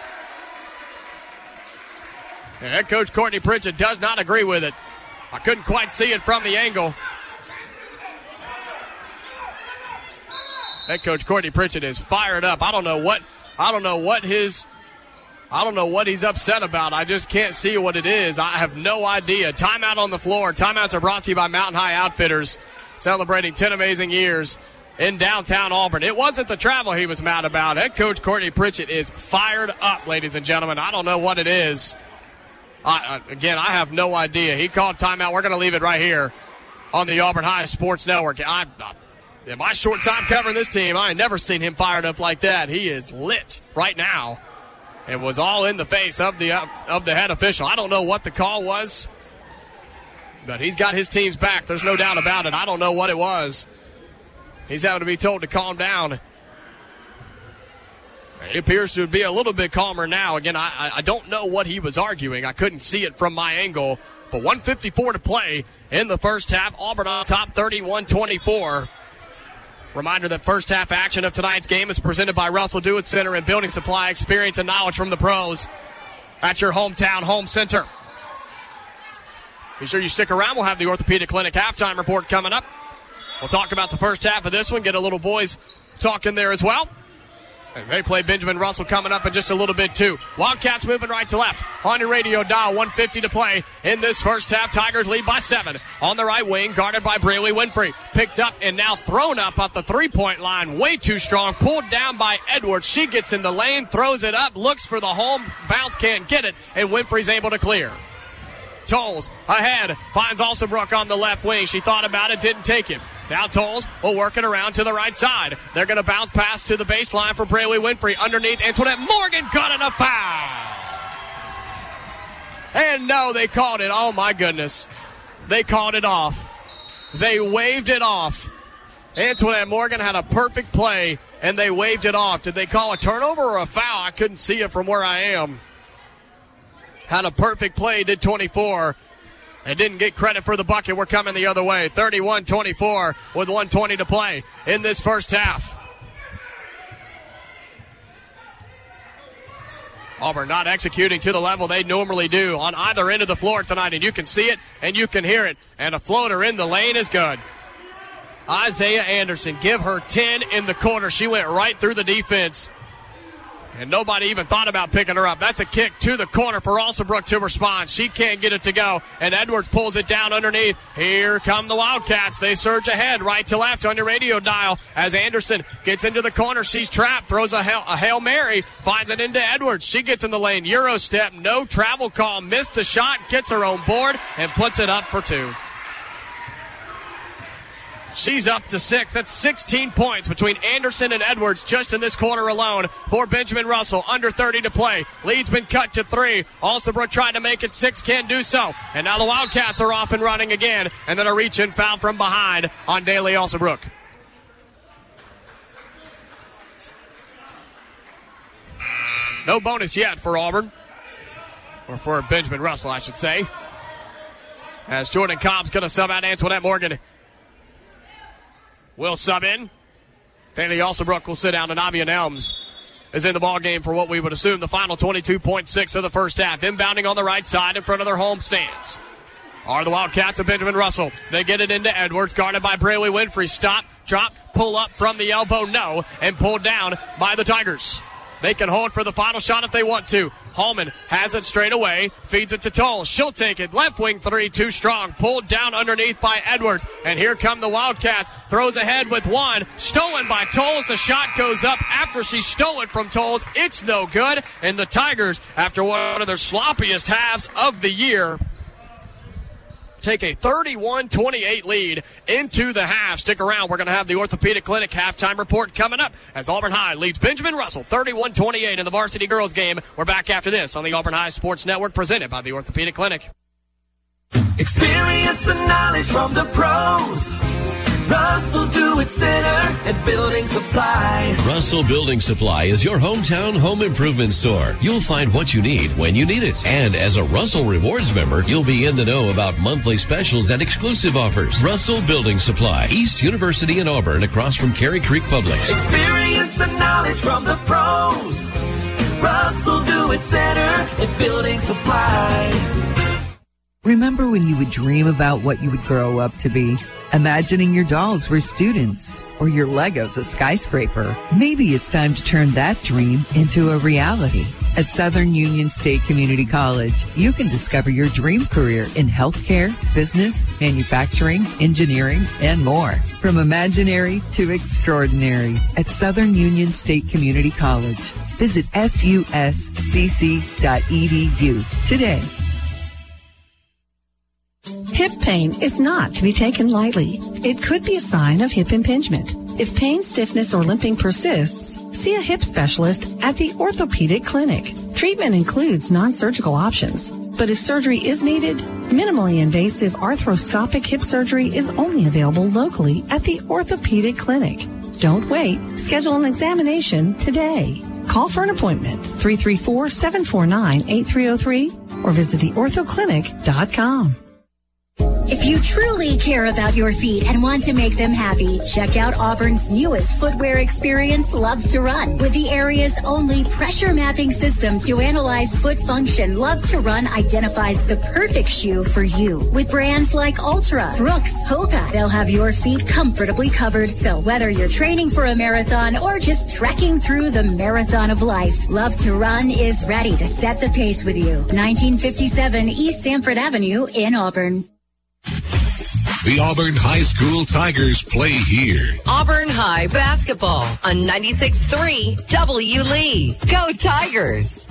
And head coach Courtney Pritchett does not agree with it. I couldn't quite see it from the angle. Head coach Courtney Pritchett is fired up. I don't know what I don't know what his I don't know what he's upset about. I just can't see what it is. I have no idea. Timeout on the floor. Timeouts are brought to you by Mountain High Outfitters, celebrating ten amazing years in downtown Auburn. It wasn't the travel he was mad about. Head coach Courtney Pritchett is fired up, ladies and gentlemen. I don't know what it is. I, again, I have no idea. He called timeout. We're going to leave it right here on the Auburn High Sports Network. I, I In my short time covering this team, I ain't never seen him fired up like that. He is lit right now. It was all in the face of the uh, of the head official. I don't know what the call was, but he's got his team's back. There's no doubt about it. I don't know what it was. He's having to be told to calm down. He appears to be a little bit calmer now. Again, I, I don't know what he was arguing. I couldn't see it from my angle. But one fifty-four to play in the first half. Auburn on top thirty-one twenty-four. Reminder that first half action of tonight's game is presented by Russell Dewitt Center and Building Supply. Experience and knowledge from the pros at your hometown home center. Be sure you stick around. We'll have the Orthopedic Clinic halftime report coming up. We'll talk about the first half of this one. Get a little boys talking there as well, as they play Benjamin Russell coming up in just a little bit too. Wildcats moving right to left on your radio dial. one fifty to play in this first half. Tigers lead by seven. On the right wing, guarded by Brayley Winfrey. Picked up and now thrown up at the three-point line. Way too strong. Pulled down by Edwards. She gets in the lane, throws it up, looks for the home bounce, can't get it, and Winfrey's able to clear. Tolles ahead, finds Alsabrook on the left wing. She thought about it, didn't take him. Now Tolles will work it around to the right side. They're going to bounce pass to the baseline for Brayley Winfrey. Underneath, Antoinette Morgan got in a foul. And no, they called it. Oh, my goodness. They called it off. They waved it off. Antoinette Morgan had a perfect play, and they waved it off. Did they call a turnover or a foul? I couldn't see it from where I am. Had a perfect play, did twenty-four. And didn't get credit for the bucket. We're coming the other way. thirty-one twenty-four with one twenty to play in this first half. Auburn not executing to the level they normally do on either end of the floor tonight, and you can see it and you can hear it. And a floater in the lane is good. Isaiah Anderson, give her ten in the corner. She went right through the defense, and nobody even thought about picking her up. That's a kick to the corner for Alsobrook to respond. She can't get it to go, and Edwards pulls it down underneath. Here come the Wildcats. They surge ahead right to left on your radio dial as Anderson gets into the corner. She's trapped, throws a Hail, a Hail Mary, finds it into Edwards. She gets in the lane. Euro step, no travel call, missed the shot, gets her own board, and puts it up for two. She's up to six. That's sixteen points between Anderson and Edwards just in this quarter alone for Benjamin Russell. Under thirty to play. Lead's been cut to three. Alsobrook trying to make it six, can't do so. And now the Wildcats are off and running again. And then a reach-in foul from behind on Daly Alsobrook. No bonus yet for Auburn. Or for Benjamin Russell, I should say. As Jordan Cobb's going to sub out Antoinette Morgan. Will sub in. Daly Alsobrook will sit down, and Avian Elms is in the ballgame for what we would assume the final twenty-two point six of the first half. Inbounding on the right side in front of their home stands are the Wildcats of Benjamin Russell. They get it into Edwards, guarded by Brayley Winfrey. Stop, drop, pull up from the elbow, no, and pulled down by the Tigers. They can hold for the final shot if they want to. Hallman has it straight away, feeds it to Tolles. She'll take it. Left wing three, too strong. Pulled down underneath by Edwards. And here come the Wildcats. Throws ahead with one. Stolen by Tolles. The shot goes up after she stole it from Tolles. It's no good. And the Tigers, after one of their sloppiest halves of the year, take a thirty-one twenty-eight lead into the half. Stick around. We're going to have the Orthopedic Clinic halftime report coming up as Auburn High leads Benjamin Russell thirty-one twenty-eight in the varsity girls game. We're back after this on the Auburn High Sports Network presented by the Orthopedic Clinic. Experience and knowledge from the pros. Russell Do-It Center at Building Supply. Russell Building Supply is your hometown home improvement store. You'll find what you need when you need it. And as a Russell Rewards member, you'll be in the know about monthly specials and exclusive offers. Russell Building Supply, East University in Auburn, across from Cary Creek Publix. Experience and knowledge from the pros. Russell Do-It Center at Building Supply. Remember when you would dream about what you would grow up to be? Imagining your dolls were students or your Legos a skyscraper. Maybe it's time to turn that dream into a reality. At Southern Union State Community College, you can discover your dream career in healthcare, business, manufacturing, engineering, and more. From imaginary to extraordinary at Southern Union State Community College. Visit S U S C C dot E D U today. Hip pain is not to be taken lightly. It could be a sign of hip impingement. If pain, stiffness, or limping persists, see a hip specialist at the Orthopedic Clinic. Treatment includes non-surgical options, but if surgery is needed, minimally invasive arthroscopic hip surgery is only available locally at the Orthopedic Clinic. Don't wait. Schedule an examination today. Call for an appointment, three three four, seven four nine, eight three zero three, or visit the ortho clinic dot com. If you truly care about your feet and want to make them happy, check out Auburn's newest footwear experience, Love to Run. With the area's only pressure mapping system to analyze foot function, Love to Run identifies the perfect shoe for you. With brands like Ultra, Brooks, Hoka, they'll have your feet comfortably covered. So whether you're training for a marathon or just trekking through the marathon of life, Love to Run is ready to set the pace with you. nineteen fifty-seven East Sanford Avenue in Auburn. The Auburn High School Tigers play here. Auburn High basketball on ninety-six point three W Lee. Go Tigers!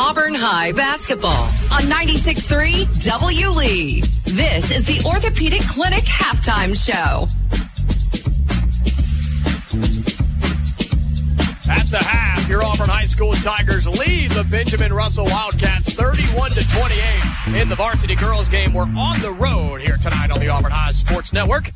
Auburn High basketball on ninety-six point three W Lee. This is the Orthopedic Clinic halftime show. At the half, your Auburn High School Tigers lead the Benjamin Russell Wildcats thirty-one to twenty-eight in the varsity girls game. We're on the road here tonight on the Auburn High Sports Network.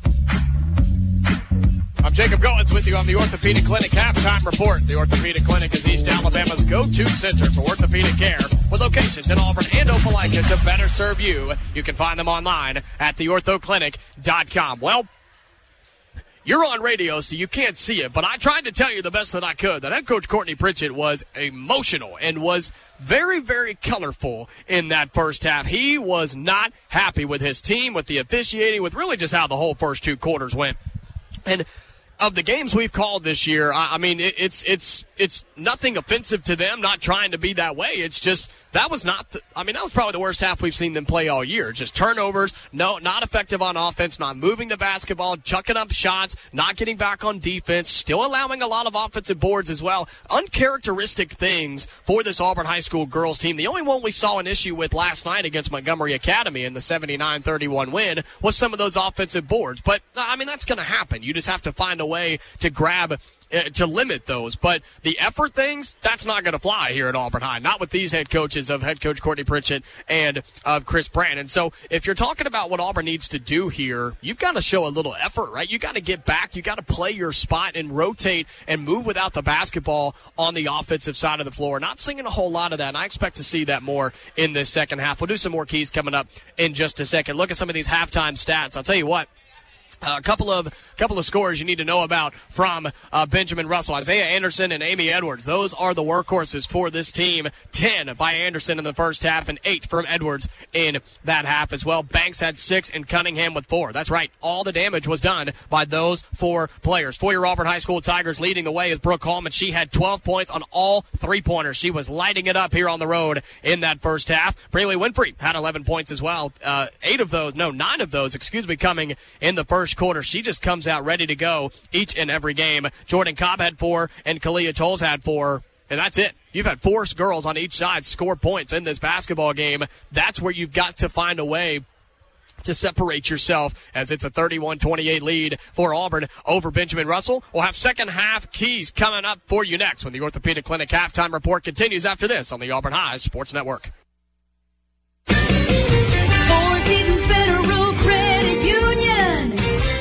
I'm Jacob Goetz with you on the Orthopedic Clinic halftime report. The Orthopedic Clinic is East Alabama's go-to center for orthopedic care with locations in Auburn and Opelika to better serve you. You can find them online at the ortho clinic dot com. Well, you're on radio, so you can't see it, but I tried to tell you the best that I could that head coach Courtney Pritchett was emotional and was very, very colorful in that first half. He was not happy with his team, with the officiating, with really just how the whole first two quarters went. And of the games we've called this year, I, I mean, it, it's it's it's nothing offensive to them, not trying to be that way. It's just that was not the, I mean, that was probably the worst half we've seen them play all year. Just turnovers, no, not effective on offense, not moving the basketball, chucking up shots, not getting back on defense, still allowing a lot of offensive boards as well. Uncharacteristic things for this Auburn High School girls team. The only one we saw an issue with last night against Montgomery Academy in the seventy-nine thirty-one win was some of those offensive boards. But, I mean, that's going to happen. You just have to find a way to grab Uh, to limit those. But the effort things, that's not going to fly here at Auburn High. Not with these head coaches of head coach Courtney Pritchett and of Chris Brandon. So if you're talking about what Auburn needs to do here, you've got to show a little effort, right? You got to get back. You got to play your spot and rotate and move without the basketball on the offensive side of the floor. Not seeing a whole lot of that, and I expect to see that more in this second half. We'll do some more keys coming up in just a second. Look at some of these halftime stats. I'll tell you what. Uh, a couple of couple of scores you need to know about from uh, Benjamin Russell. Isaiah Anderson and Amy Edwards. Those are the workhorses for this team. Ten by Anderson in the first half and eight from Edwards in that half as well. Banks had six and Cunningham with four. That's right. All the damage was done by those four players. For your Auburn High School Tigers leading the way is Brooke Hallman. She had twelve points on all three-pointers. She was lighting it up here on the road in that first half. Braley Winfrey had eleven points as well. Uh, eight of those, no, nine of those, excuse me, coming in the first quarter. She just comes out ready to go each and every game. Jordan Cobb had four, and Kalia Tolles had four, and that's it. You've had four girls on each side score points in this basketball game. That's where you've got to find a way to separate yourself, as it's a thirty-one twenty-eight lead for Auburn over Benjamin Russell. We'll have second half keys coming up for you next when the Orthopedic Clinic halftime report continues after this on the Auburn High Sports Network. Four Seasons Federal Credit Union.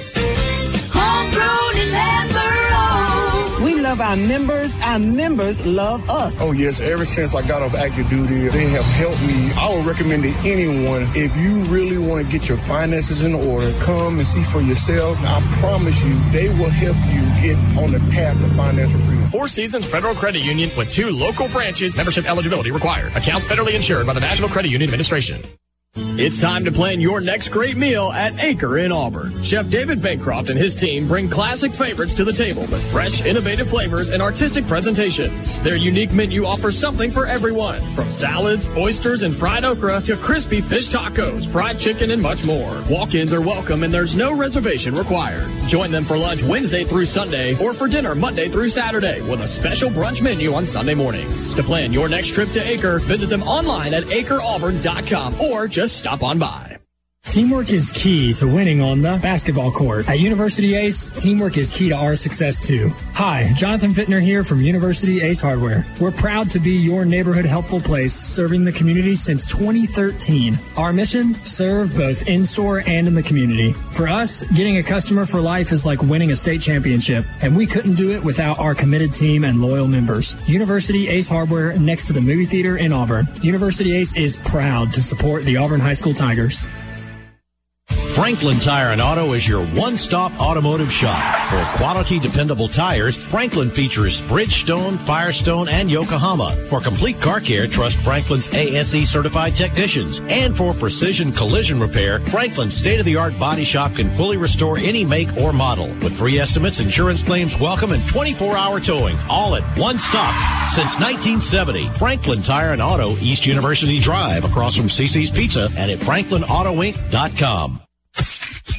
Homegrown and member-owned. We love our members. Our members love us. Oh, yes. Ever since I got off active duty, they have helped me. I would recommend to anyone, if you really want to get your finances in order, come and see for yourself. I promise you, they will help you get on the path to financial freedom. Four Seasons Federal Credit Union with two local branches. Membership eligibility required. Accounts federally insured by the National Credit Union Administration. It's time to plan your next great meal at Acre in Auburn. Chef David Bancroft and his team bring classic favorites to the table with fresh, innovative flavors and artistic presentations. Their unique menu offers something for everyone, from salads, oysters, and fried okra to crispy fish tacos, fried chicken, and much more. Walk-ins are welcome and there's no reservation required. Join them for lunch Wednesday through Sunday or for dinner Monday through Saturday with a special brunch menu on Sunday mornings. To plan your next trip to Acre, visit them online at acre auburn dot com or just stop on by. Teamwork is key to winning on the basketball court. At University Ace, teamwork is key to our success too. Hi, Jonathan Fittner here from University Ace Hardware. We're proud to be your neighborhood helpful place, serving the community since twenty thirteen. Our mission, serve both in-store and in the community. For us, getting a customer for life is like winning a state championship, and we couldn't do it without our committed team and loyal members. University Ace Hardware, next to the movie theater in Auburn. University Ace is proud to support the Auburn High School Tigers. Franklin Tire and Auto is your one-stop automotive shop. For quality, dependable tires, Franklin features Bridgestone, Firestone, and Yokohama. For complete car care, trust Franklin's A S E certified technicians. And for precision collision repair, Franklin's state-of-the-art body shop can fully restore any make or model. With free estimates, insurance claims welcome, and twenty-four hour towing, all at one stop. Since nineteen seventy, Franklin Tire and Auto, East University Drive, across from C C's Pizza, and at franklin auto inc dot com.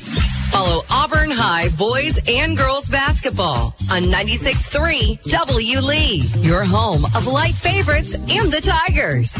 Follow Auburn High boys and girls basketball on ninety-six point three W Lee, your home of light favorites and the Tigers.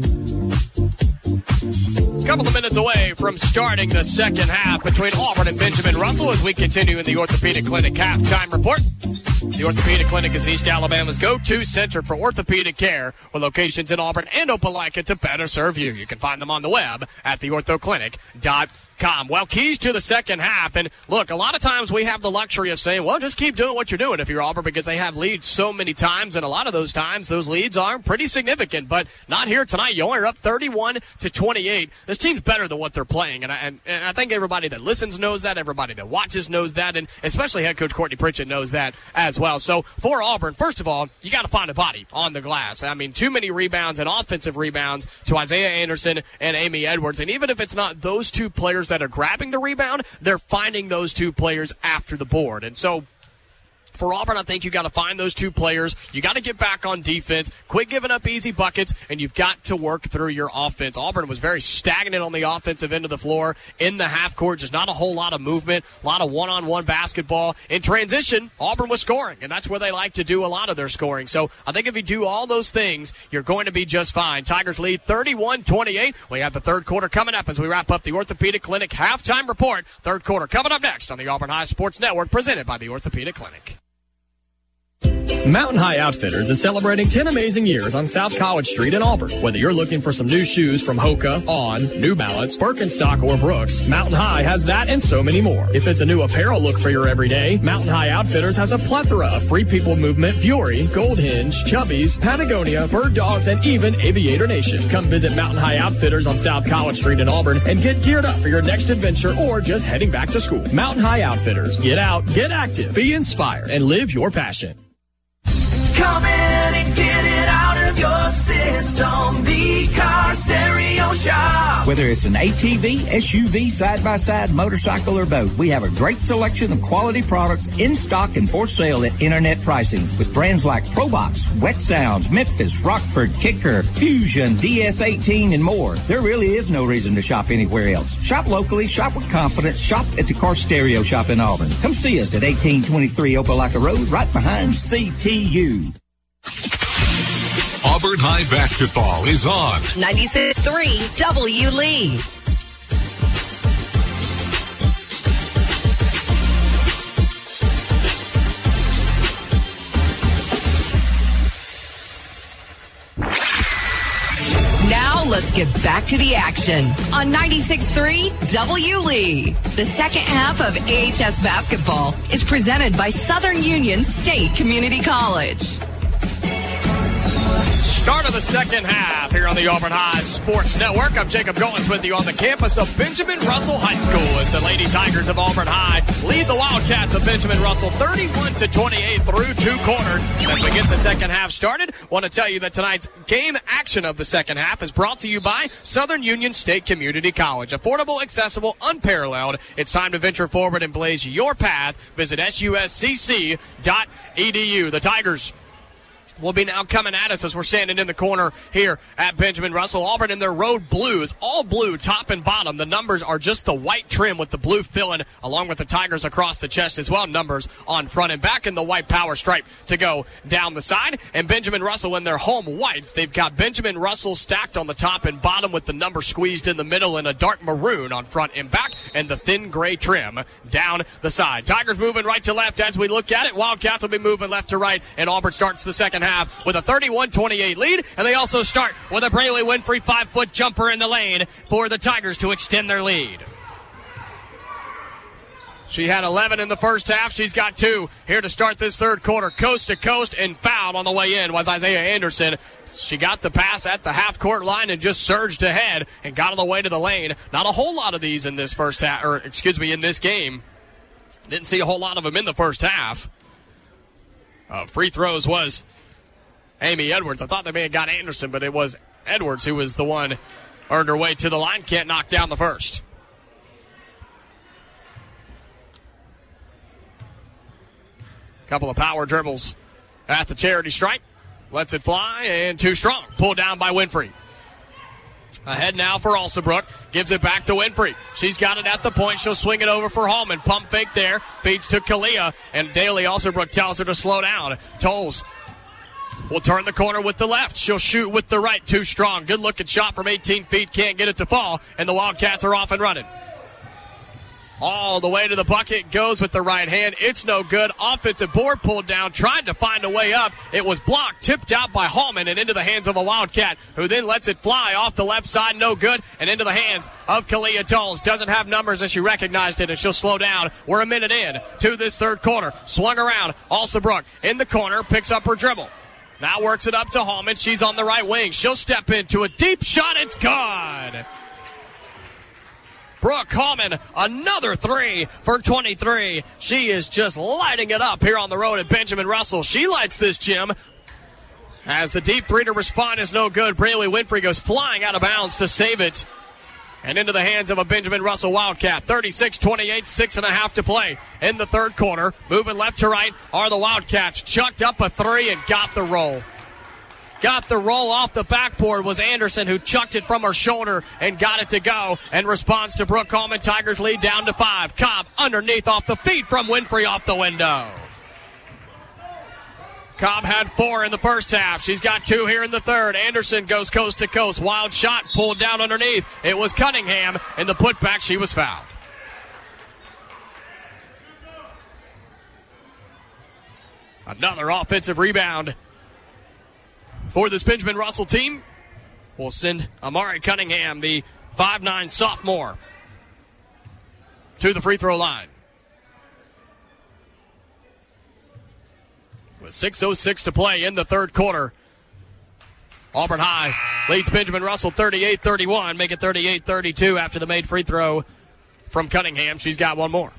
A couple of minutes away from starting the second half between Auburn and Benjamin Russell as we continue in the Orthopedic Clinic halftime report. The Orthopedic Clinic is East Alabama's go-to center for orthopedic care with locations in Auburn and Opelika to better serve you. You can find them on the web at the ortho clinic dot com. Well, keys to the second half. And look, a lot of times we have the luxury of saying, well, just keep doing what you're doing if you're Auburn, because they have leads so many times. And a lot of those times, those leads are pretty significant. But not here tonight. You only are up thirty-one to twenty-eight. This team's better than what they're playing. And I, and, and I think everybody that listens knows that. Everybody that watches knows that. And especially head coach Courtney Pritchett knows that as well. So for Auburn, first of all, you got to find a body on the glass. I mean, too many rebounds and offensive rebounds to Isaiah Anderson and Amy Edwards. And even if it's not those two players that are grabbing the rebound, they're finding those two players after the board. And so for Auburn, I think you got to find those two players. You got to get back on defense, quit giving up easy buckets, and you've got to work through your offense. Auburn was very stagnant on the offensive end of the floor in the half court. Just not a whole lot of movement, a lot of one-on-one basketball. In transition, Auburn was scoring, and that's where they like to do a lot of their scoring. So I think if you do all those things, you're going to be just fine. Tigers lead thirty-one twenty-eight. We have the third quarter coming up as we wrap up the Orthopedic Clinic halftime report. Third quarter coming up next on the Auburn High Sports Network, presented by the Orthopedic Clinic. Mountain High Outfitters is celebrating ten amazing years on South College Street in Auburn. Whether you're looking for some new shoes from Hoka, On, New Balance, Birkenstock, or Brooks, Mountain High has that and so many more. If it's a new apparel look for your everyday, Mountain High Outfitters has a plethora of Free People Movement, Fury, Gold Hinge, Chubbies, Patagonia, Bird Dogs, and even Aviator Nation. Come visit Mountain High Outfitters on South College Street in Auburn and get geared up for your next adventure or just heading back to school. Mountain High Outfitters. Get out, get active, be inspired, and live your passion. Come in and get it out of your system. The Car Stereo Shop. Whether it's an A T V, S U V, side-by-side, motorcycle, or boat, we have a great selection of quality products in stock and for sale at internet pricings with brands like Probox, Wet Sounds, Memphis, Rockford, Kicker, Fusion, D S eighteen, and more. There really is no reason to shop anywhere else. Shop locally, shop with confidence, shop at the Car Stereo Shop in Auburn. Come see us at eighteen twenty-three Opelika Road, right behind C T U. Auburn High basketball is on ninety-six point three W Lee. Now let's get back to the action on ninety-six point three W Lee. The second half of A H S basketball is presented by Southern Union State Community College. Start of the second half here on the Auburn High Sports Network. I'm Jacob Goins with you on the campus of Benjamin Russell High School as the Lady Tigers of Auburn High lead the Wildcats of Benjamin Russell thirty-one to twenty-eight through two quarters. As we get the second half started, want to tell you that tonight's game action of the second half is brought to you by Southern Union State Community College. Affordable, accessible, unparalleled. It's time to venture forward and blaze your path. Visit S U S C C dot E D U. The Tigers will be now coming at us as we're standing in the corner here at Benjamin Russell. Auburn in their road blues, all blue top and bottom. The numbers are just the white trim with the blue filling, along with the Tigers across the chest as well. Numbers on front and back, and the white power stripe to go down the side. And Benjamin Russell in their home whites. They've got Benjamin Russell stacked on the top and bottom with the number squeezed in the middle and a dark maroon on front and back, and the thin gray trim down the side. Tigers moving right to left as we look at it. Wildcats will be moving left to right, and Auburn starts the second half with a thirty-one twenty-eight lead, and they also start with a Brayley Winfrey five-foot jumper in the lane for the Tigers to extend their lead. She had eleven in the first half. She's got two here to start this third quarter. Coast to coast, and fouled on the way in was Isaiah Anderson. She got the pass at the half-court line and just surged ahead and got on the way to the lane. Not a whole lot of these in this first half, or excuse me, in this game. Didn't see a whole lot of them in the first half. Uh, free throws was Amy Edwards. I thought they may have got Anderson, but it was Edwards who was the one earned her way to the line. Can't knock down the first. Couple of power dribbles at the charity stripe. Lets it fly, and too strong. Pulled down by Winfrey. Ahead now for Alsabrook. Gives it back to Winfrey. She's got it at the point. She'll swing it over for Hallman. Pump fake there. Feeds to Kalia. And Daly Alsabrook tells her to slow down. Tolles will turn the corner with the left. She'll shoot with the right. Too strong. Good looking shot from eighteen feet. Can't get it to fall. And the Wildcats are off and running. All the way to the bucket, goes with the right hand. It's no good. Offensive board pulled down, tried to find a way up. It was blocked, tipped out by Hallman and into the hands of a Wildcat, who then lets it fly off the left side, no good, and into the hands of Kalia Tolles. Doesn't have numbers as she recognized it, and she'll slow down. We're a minute in to this third quarter. Swung around. Alsabrook in the corner, picks up her dribble. Now works it up to Hallman. She's on the right wing. She'll step into a deep shot. It's good. Brooke Hallman, another three for twenty-three. She is just lighting it up here on the road at Benjamin Russell. She lights this gym. As the deep three to respond is no good. Braley Winfrey goes flying out of bounds to save it. And into the hands of a Benjamin Russell Wildcat. thirty-six twenty-eight, six and a half to play in the third quarter. Moving left to right are the Wildcats. Chucked up a three and got the roll. Got the roll off the backboard was Anderson, who chucked it from her shoulder and got it to go, and responds to Brooke Hallman. Tigers lead down to five. Cobb underneath off the feet from Winfrey off the window. Cobb had four in the first half. She's got two here in the third. Anderson goes coast to coast. Wild shot pulled down underneath. It was Cunningham. In the putback, she was fouled. Another offensive rebound for this Benjamin Russell team. We'll send Amari Cunningham, the five nine sophomore, to the free throw line. With six oh six to play in the third quarter, Auburn High leads Benjamin Russell thirty-eight thirty-one, make it thirty-eight thirty-two after the made free throw from Cunningham. She's got one more.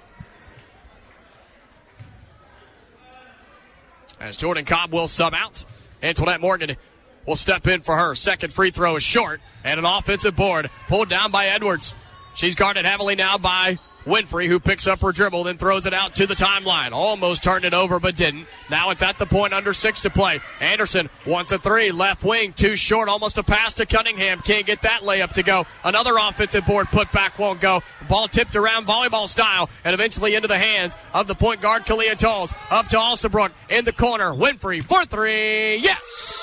As Jordan Cobb will sub out, Antoinette Morgan will step in for her. Second free throw is short, and an offensive board pulled down by Edwards. She's guarded heavily now by Winfrey, who picks up her dribble, then throws it out to the timeline. Almost turned it over, but didn't. Now it's at the point, under six to play. Anderson wants a three. Left wing, too short. Almost a pass to Cunningham. Can't get that layup to go. Another offensive board put back, won't go. Ball tipped around volleyball style, and eventually into the hands of the point guard, Kalia Tolles. Up to Alsabrook in the corner. Winfrey for three. Yes!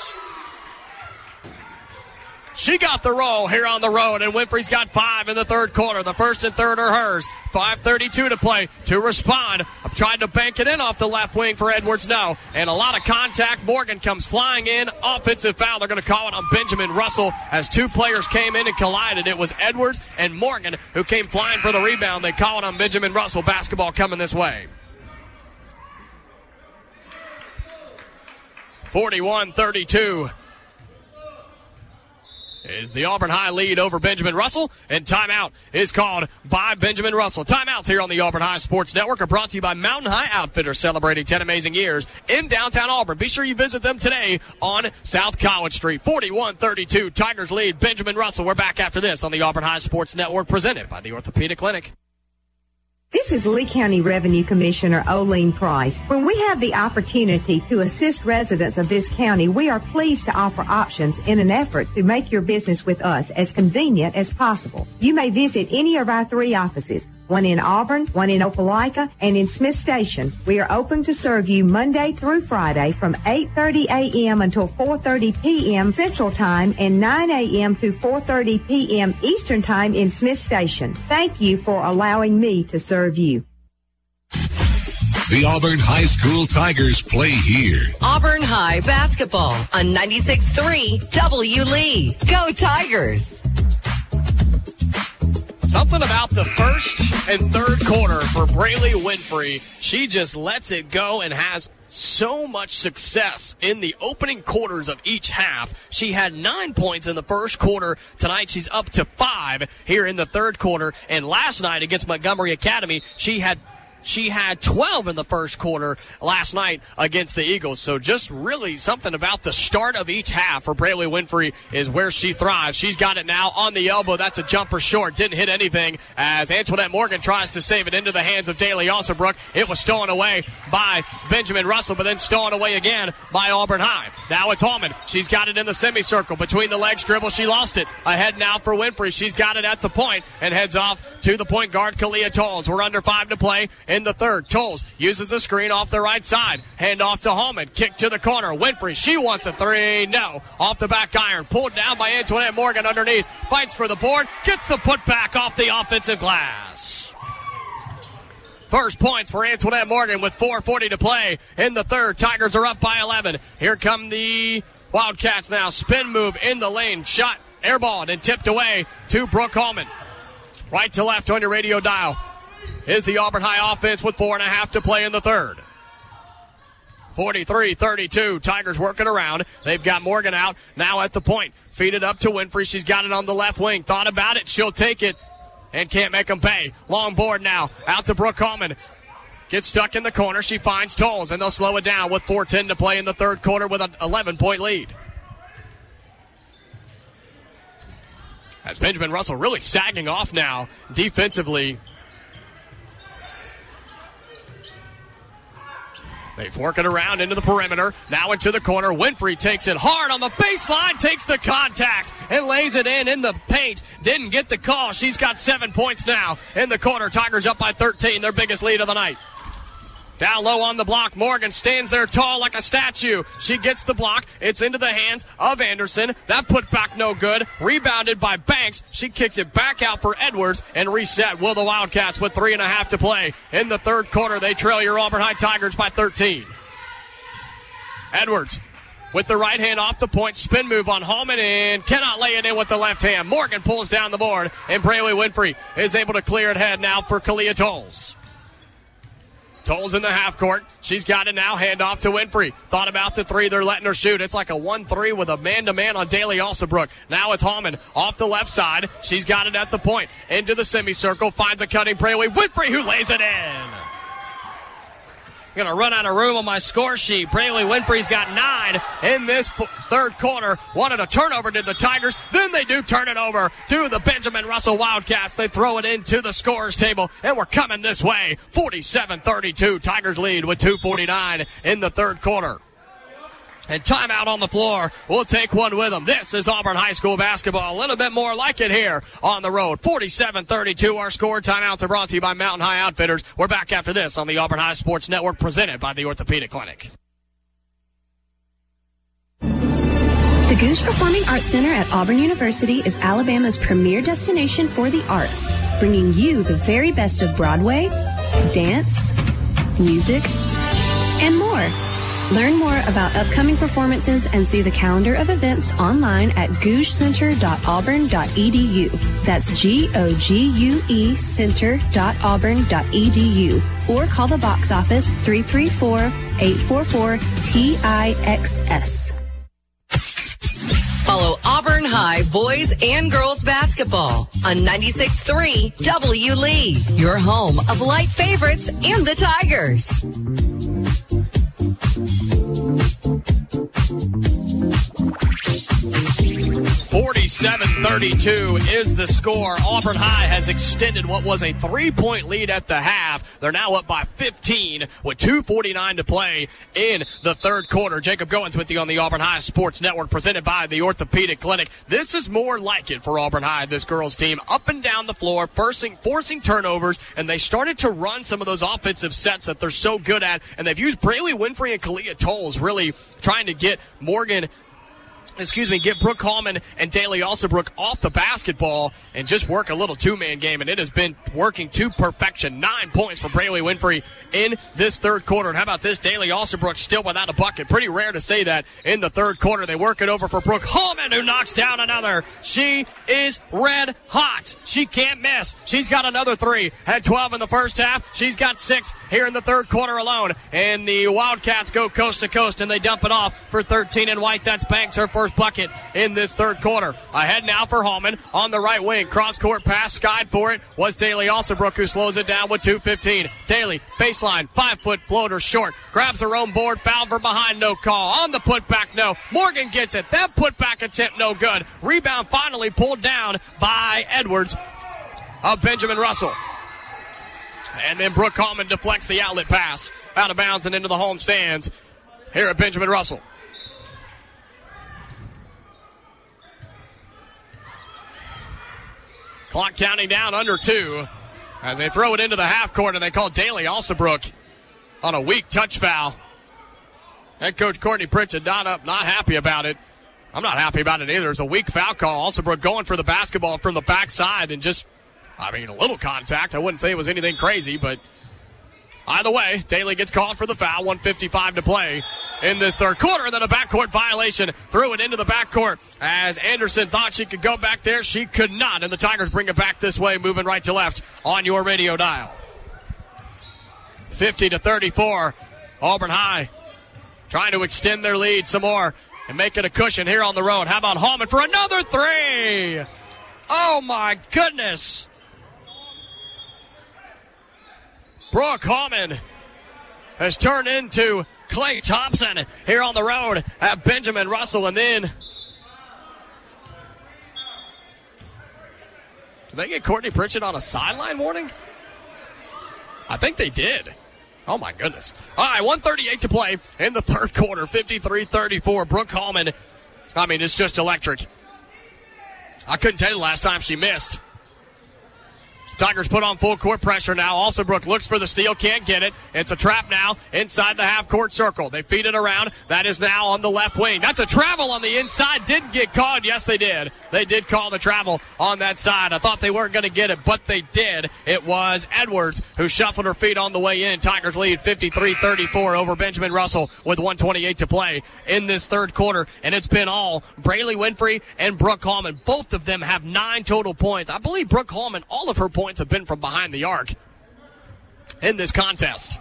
She got the roll here on the road, and Winfrey's got five in the third quarter. The first and third are hers. five thirty-two to play. To respond, I'm trying to bank it in off the left wing for Edwards. No. And a lot of contact. Morgan comes flying in. Offensive foul. They're going to call it on Benjamin Russell as two players came in and collided. It was Edwards and Morgan who came flying for the rebound. They call it on Benjamin Russell. Basketball coming this way. forty-one thirty-two. Is the Auburn High lead over Benjamin Russell, and timeout is called by Benjamin Russell. Timeouts here on the Auburn High Sports Network are brought to you by Mountain High Outfitters, celebrating ten amazing years in downtown Auburn. Be sure you visit them today on South College Street. forty-one thirty-two, Tigers lead Benjamin Russell. We're back after this on the Auburn High Sports Network, presented by the Orthopedic Clinic. This is Lee County Revenue Commissioner Olene Price. When we have the opportunity to assist residents of this county, we are pleased to offer options in an effort to make your business with us as convenient as possible. You may visit any of our three offices, one in Auburn, one in Opelika, and in Smith Station. We are open to serve you Monday through Friday from eight thirty a.m. until four thirty p.m. Central Time and nine a.m. to four thirty p.m. Eastern Time in Smith Station. Thank you for allowing me to serve you. The Auburn High School Tigers play here. Auburn High basketball on ninety-six point three W Lee. Go Tigers! Something about the first and third quarter for Braley Winfrey. She just lets it go and has so much success in the opening quarters of each half. She had nine points in the first quarter. Tonight she's up to five here in the third quarter. And last night against Montgomery Academy, she had She had twelve in the first quarter last night against the Eagles. So just really something about the start of each half for Brayley Winfrey is where she thrives. She's got it now on the elbow. That's a jumper short. Didn't hit anything as Antoinette Morgan tries to save it into the hands of Daly Alsobrook. It was stolen away by Benjamin Russell, but then stolen away again by Auburn High. Now it's Hallman. She's got it in the semicircle. Between the legs dribble, she lost it. Ahead now for Winfrey. She's got it at the point and heads off to the point guard, Kalia Tolles. We're under five to play in the third. Tolles uses the screen off the right side. Hand off to Hallman. Kick to the corner. Winfrey, she wants a three. No. Off the back iron. Pulled down by Antoinette Morgan underneath. Fights for the board. Gets the putback off the offensive glass. First points for Antoinette Morgan with four forty to play in the third. Tigers are up by eleven. Here come the Wildcats now. Spin move in the lane. Shot airballed and tipped away to Brooke Hallman. Right to left on your radio dial is the Auburn High offense with four and a half to play in the third. forty-three thirty-two. Tigers working around. They've got Morgan out now at the point. Feed it up to Winfrey. She's got it on the left wing. Thought about it. She'll take it and can't make them pay. Long board now. Out to Brooke Hallman. Gets stuck in the corner. She finds Tolles, and they'll slow it down with four ten to play in the third quarter with an eleven-point lead. As Benjamin Russell really sagging off now defensively. They fork it around into the perimeter. Now into the corner. Winfrey takes it hard on the baseline. Takes the contact and lays it in in the paint. Didn't get the call. She's got seven points now in the corner. Tigers up by thirteen. Their biggest lead of the night. Down low on the block. Morgan stands there tall like a statue. She gets the block. It's into the hands of Anderson. That put back no good. Rebounded by Banks. She kicks it back out for Edwards and reset. Will the Wildcats with three and a half to play in the third quarter. They trail your Auburn High Tigers by thirteen. Edwards with the right hand off the point. Spin move on Hallman and cannot lay it in with the left hand. Morgan pulls down the board and Brayley Winfrey is able to clear it head now for Kalia Tolles. Tolles in the half court. She's got it now. Hand off to Winfrey. Thought about the three. They're letting her shoot. It's like a one three with a man-to-man on Daly Alsobrook. Now it's Hallman off the left side. She's got it at the point. Into the semicircle. Finds a cutting Brayley Winfrey who lays it in. I'm going to run out of room on my score sheet. Brayley Winfrey's got nine in this p- third quarter. Wanted a turnover to the Tigers. Then they do turn it over to the Benjamin Russell Wildcats. They throw it into the scorers table, and we're coming this way. forty-seven thirty-two. Tigers lead with two forty-nine in the third quarter. And timeout on the floor. We'll take one with them. This is Auburn High School basketball. A little bit more like it here on the road. forty-seven thirty-two our score. Timeouts are brought to you by Mountain High Outfitters. We're back after this on the Auburn High Sports Network presented by the Orthopedic Clinic. The Goose Performing Arts Center at Auburn University is Alabama's premier destination for the arts, bringing you the very best of Broadway, dance, music, and more. Learn more about upcoming performances and see the calendar of events online at gouge center dot auburn dot e d u. That's G O G U E center dot auburn dot e d u. Or call the box office three three four, eight four four, T I X S. Follow Auburn High boys and girls basketball on ninety-six point three W Lee, your home of light favorites and the Tigers. forty-seven thirty-two is the score. Auburn High has extended what was a three-point lead at the half. They're now up by fifteen with two forty-nine to play in the third quarter. Jacob Goins with you on the Auburn High Sports Network presented by the Orthopedic Clinic. This is more like it for Auburn High, this girls team. Up and down the floor, forcing, forcing turnovers, and they started to run some of those offensive sets that they're so good at, and they've used Brayley Winfrey and Kalia Tolles really trying to get Morgan excuse me, get Brooke Hallman and Daly Alsobrook off the basketball and just work a little two-man game, and it has been working to perfection. Nine points for Brayley Winfrey in this third quarter. And how about this? Daly Alsobrook still without a bucket. Pretty rare to say that in the third quarter. They work it over for Brooke Hallman, who knocks down another. She is red hot. She can't miss. She's got another three. Had twelve in the first half. She's got six here in the third quarter alone. And the Wildcats go coast to coast, and they dump it off for thirteen and white. That's Banks, her first first bucket in this third quarter. Ahead now for Hallman on the right wing. Cross-court pass, skied for it was Daly Alsabrook, who slows it down with two fifteen. Daly, baseline, five-foot floater short. Grabs her own board, foul from behind, no call. On the putback, no. Morgan gets it. That putback attempt, no good. Rebound finally pulled down by Edwards of Benjamin Russell. And then Brooke Hallman deflects the outlet pass out of bounds and into the home stands here at Benjamin Russell. Clock counting down under two as they throw it into the half court, and they call Daly Alsabrook on a weak touch foul. Head coach Courtney Pritchett not up, not happy about it. I'm not happy about it either. It's a weak foul call. Alsabrook going for the basketball from the backside and just, I mean, a little contact. I wouldn't say it was anything crazy, but either way, Daly gets called for the foul. one fifty-five to play in this third quarter. And then a backcourt violation. Threw it into the backcourt as Anderson thought she could go back there. She could not. And the Tigers bring it back this way, moving right to left on your radio dial. fifty to thirty-four. Auburn High trying to extend their lead some more and make it a cushion here on the road. How about Hallman for another three? Oh, my goodness. Brooke Hallman has turned into Clay Thompson here on the road at Benjamin Russell. And then, did they get Courtney Pritchett on a sideline warning? I think they did. Oh, my goodness. All right, one thirty-eight to play in the third quarter, fifty-three thirty-four. Brooke Hallman, I mean, it's just electric. I couldn't tell you the last time she missed. Tigers put on full court pressure now. Alsabrook looks for the steal, can't get it. It's a trap now inside the half-court circle. They feed it around. That is now on the left wing. That's a travel on the inside. Didn't get called. Yes, they did. They did call the travel on that side. I thought they weren't going to get it, but they did. It was Edwards who shuffled her feet on the way in. Tigers lead fifty-three thirty-four over Benjamin Russell with one twenty-eight to play in this third quarter. And it's been all Braylee Winfrey and Brooke Hallman. Both of them have nine total points. I believe Brooke Hallman, all of her points have been from behind the arc in this contest.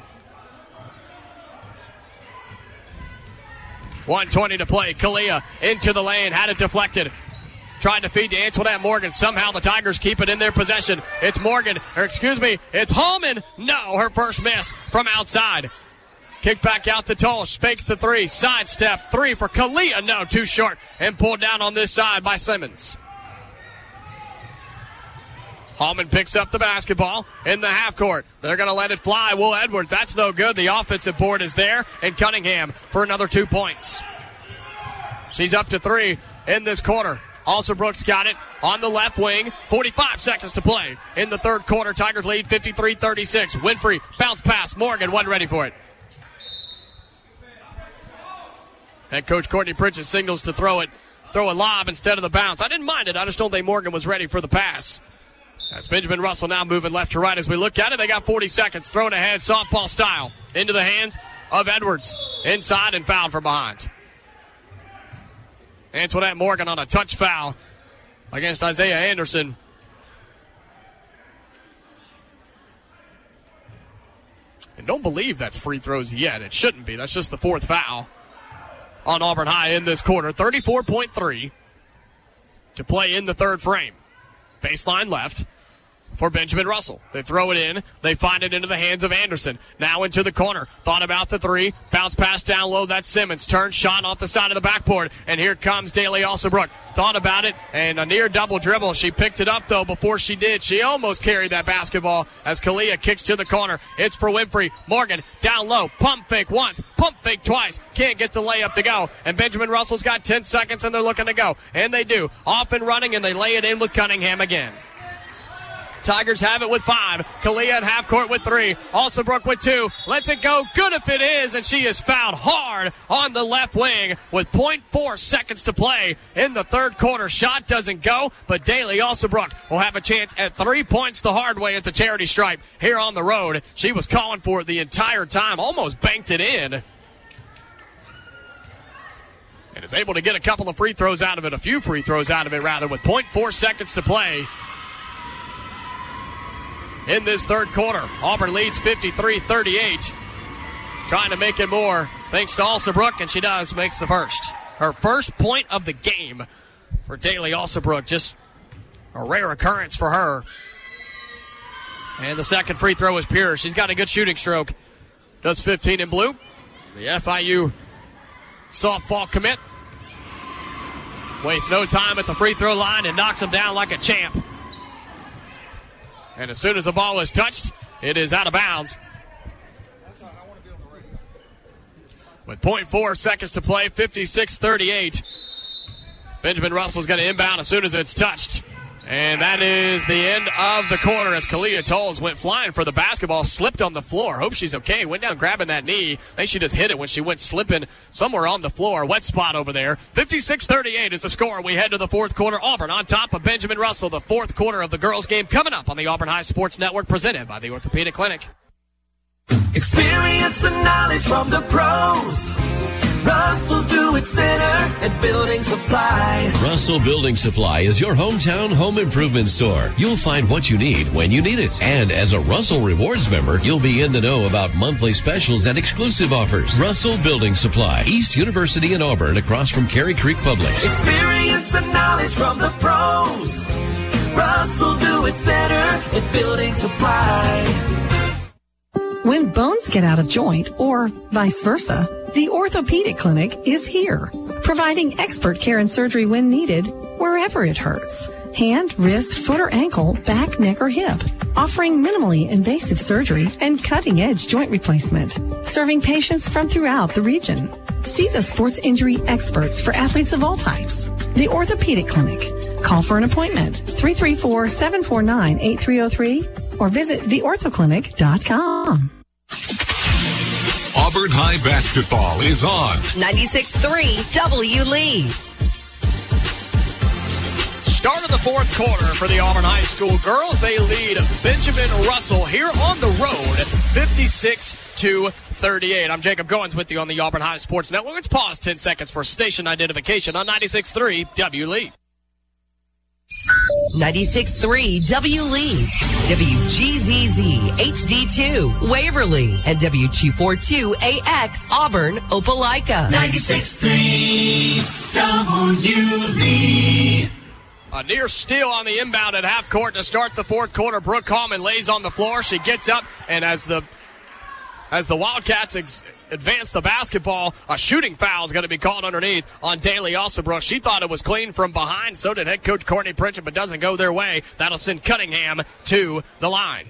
one twenty to play. Kalia into the lane, had it deflected. Tried to feed to Antoinette Morgan. Somehow the Tigers keep it in their possession. It's Morgan, or excuse me, it's Hallman. No, her first miss from outside. Kick back out to Tolsch. Fakes the three. Sidestep. Three for Kalia. No, too short. And pulled down on this side by Simmons. Hallman picks up the basketball in the half court. They're going to let it fly. Will Edwards, that's no good. The offensive board is there. And Cunningham for another two points. She's up to three in this quarter. Alsabrook's got it on the left wing. forty-five seconds to play in the third quarter. Tigers lead fifty-three thirty-six. Winfrey, bounce pass. Morgan wasn't ready for it. Head coach Courtney Pritchett signals to throw it. Throw a lob instead of the bounce. I didn't mind it. I just don't think Morgan was ready for the pass. That's Benjamin Russell now moving left to right as we look at it. They got forty seconds. Thrown ahead, softball style, into the hands of Edwards. Inside and fouled from behind. Antoinette Morgan on a touch foul against Isaiah Anderson. And don't believe that's free throws yet. It shouldn't be. That's just the fourth foul on Auburn High in this quarter. thirty-four point three to play in the third frame. Baseline left for Benjamin Russell. They throw it in. They find it into the hands of Anderson. Now into the corner. Thought about the three. Bounce pass down low. That's Simmons. Turn shot off the side of the backboard. And here comes Daly Alsabrook. Thought about it. And a near double dribble. She picked it up, though, before she did. She almost carried that basketball as Kalia kicks to the corner. It's for Winfrey. Morgan down low. Pump fake once. Pump fake twice. Can't get the layup to go. And Benjamin Russell's got ten seconds, and they're looking to go. And they do. Off and running, and they lay it in with Cunningham again. Tigers have it with five. Kalia at half court with three. Alsabrook with two. Lets it go. Good if it is. And she is fouled hard on the left wing with point four seconds to play in the third quarter. Shot doesn't go, but Daly Alsabrook will have a chance at three points the hard way at the charity stripe here on the road. She was calling for it the entire time. Almost banked it in. And is able to get a couple of free throws out of it. A few free throws out of it, rather, with point four seconds to play in this third quarter. Auburn leads fifty-three thirty-eight. Trying to make it more thanks to Alsabrook, and she does, makes the first. her first point of the game for Daly Alsabrook. Just a rare occurrence for her. And the second free throw is pure. She's got a good shooting stroke. Does fifteen in blue. The F I U softball commit wastes no time at the free throw line and knocks him down like a champ. And as soon as the ball is touched, it is out of bounds. With point four seconds to play, fifty-six thirty-eight. Benjamin Russell's going to inbound as soon as it's touched. And that is the end of the quarter as Kalia Tolles went flying for the basketball, slipped on the floor. Hope she's okay. Went down grabbing that knee. I think she just hit it when she went slipping somewhere on the floor. Wet spot over there. fifty-six thirty-eight is the score. We head to the fourth quarter. Auburn on top of Benjamin Russell. The fourth quarter of the girls' game coming up on the Auburn High Sports Network, presented by the Orthopedic Clinic. Experience and knowledge from the pros. Russell Do-It Center at Building Supply. Russell Building Supply is your hometown home improvement store. You'll find what you need when you need it. And as a Russell Rewards member, you'll be in the know about monthly specials and exclusive offers. Russell Building Supply, East University in Auburn, across from Cary Creek Publix. Experience and knowledge from the pros. Russell Do-It Center at Building Supply. When bones get out of joint, or vice versa, the Orthopedic Clinic is here, providing expert care and surgery when needed, wherever it hurts. Hand, wrist, foot or ankle, back, neck or hip. Offering minimally invasive surgery and cutting-edge joint replacement. Serving patients from throughout the region. See the sports injury experts for athletes of all types. The Orthopedic Clinic. Call for an appointment, three three four, seven four nine, eight three zero three, or visit the ortho clinic dot com. Auburn High basketball is on ninety-six three W Lee. Start of the fourth quarter for the Auburn High School girls. They lead Benjamin Russell here on the road, fifty-six to thirty-eight. I'm Jacob Goins with you on the Auburn High Sports Network. Let's pause ten seconds for station identification on ninety-six three W Lee. ninety-six three W Lee, W G Z Z H D two Waverly, and W two forty-two A X Auburn Opelika. ninety-six three W Lee. A near steal on the inbound at half court to start the fourth quarter. Brooke Coleman lays on the floor. She gets up, and as the as the Wildcats ex- advance the basketball, a shooting foul is going to be called underneath on Daly Alsabrook. She thought it was clean from behind. So did head coach Courtney Pritchett, but doesn't go their way. That'll send Cunningham to the line.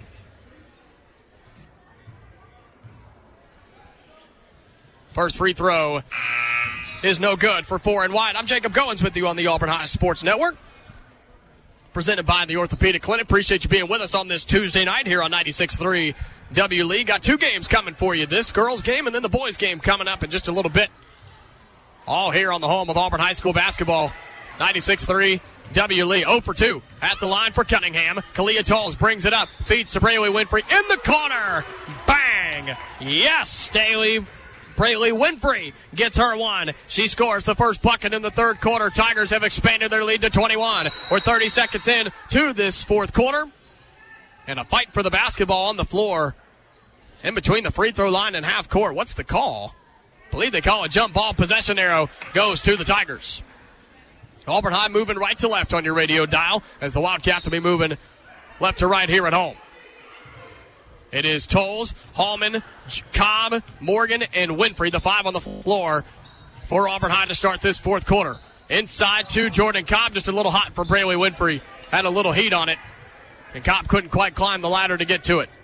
First free throw is no good for four and wide. I'm Jacob Goins with you on the Auburn High Sports Network, presented by the Orthopedic Clinic. Appreciate you being with us on this Tuesday night here on ninety-six three W Lee. Got two games coming for you. This girls game and then the boys game coming up in just a little bit. All here on the home of Auburn High School basketball. ninety-six three W Lee. zero for two at the line for Cunningham. Kalia Tolles brings it up. Feeds to Brayley Winfrey in the corner. Bang! Yes, Daly. Brayley Winfrey gets her one. She scores the first bucket in the third quarter. Tigers have expanded their lead to twenty-one. We're thirty seconds in to this fourth quarter. And a fight for the basketball on the floor in between the free throw line and half court. What's the call? I believe they call a jump ball. Possession arrow goes to the Tigers. Auburn High moving right to left on your radio dial as the Wildcats will be moving left to right here at home. It is Tolles, Hallman, Cobb, Morgan, and Winfrey, the five on the floor for Auburn High to start this fourth quarter. Inside to Jordan Cobb, just a little hot for Brayley Winfrey. Had a little heat on it, and Cobb couldn't quite climb the ladder to get to it.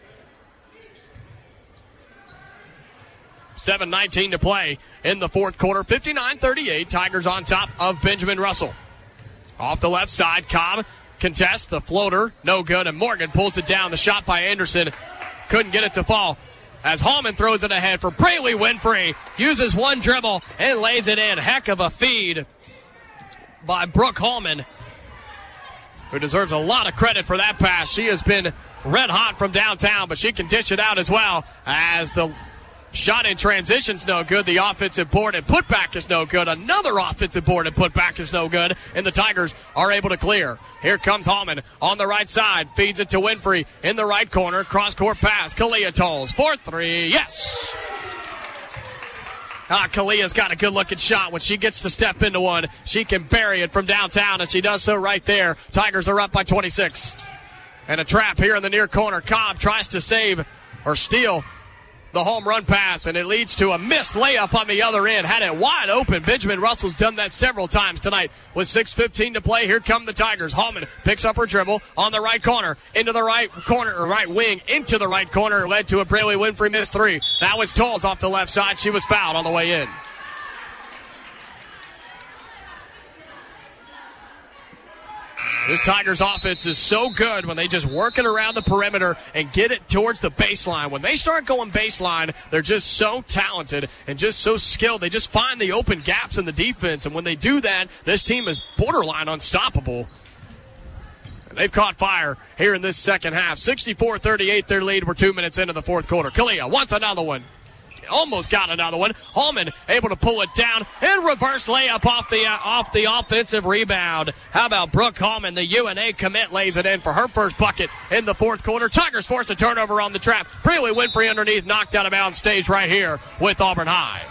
seven nineteen to play in the fourth quarter. fifty-nine thirty-eight, Tigers on top of Benjamin Russell. Off the left side, Cobb contests the floater, no good, and Morgan pulls it down. The shot by Anderson couldn't get it to fall as Hallman throws it ahead for Brayley Winfrey. Uses one dribble and lays it in. Heck of a feed by Brooke Hallman, who deserves a lot of credit for that pass. She has been red hot from downtown, but she can dish it out as well as the shot in transition's no good. The offensive board and putback is no good. Another offensive board and putback is no good, and the Tigers are able to clear. Here comes Hallman on the right side. Feeds it to Winfrey in the right corner. Cross-court pass. Kalia Tolles for three. Yes! Ah, Kalia's got a good-looking shot. When she gets to step into one, she can bury it from downtown, and she does so right there. Tigers are up by twenty-six. And a trap here in the near corner. Cobb tries to save or steal the home run pass, and it leads to a missed layup on the other end. Had it wide open. Benjamin Russell's done that several times tonight. With six fifteen to play, here come the Tigers. Hallman picks up her dribble on the right corner, into the right corner, or right wing, into the right corner. It led to a Braley Winfrey missed three. Now it's Tolles off the left side. She was fouled on the way in. This Tigers offense is so good when they just work it around the perimeter and get it towards the baseline. When they start going baseline, they're just so talented and just so skilled. They just find the open gaps in the defense, and when they do that, this team is borderline unstoppable. And they've caught fire here in this second half. sixty-four thirty-eight their lead. We're two minutes into the fourth quarter. Kalia wants another one. Almost got another one. Hallman able to pull it down and reverse layup off the uh, off the offensive rebound. How about Brooke Hallman? The U N A commit lays it in for her first bucket in the fourth quarter. Tigers force a turnover on the trap. Braley Winfrey underneath, knocked out of bounds, stays right here with Auburn High.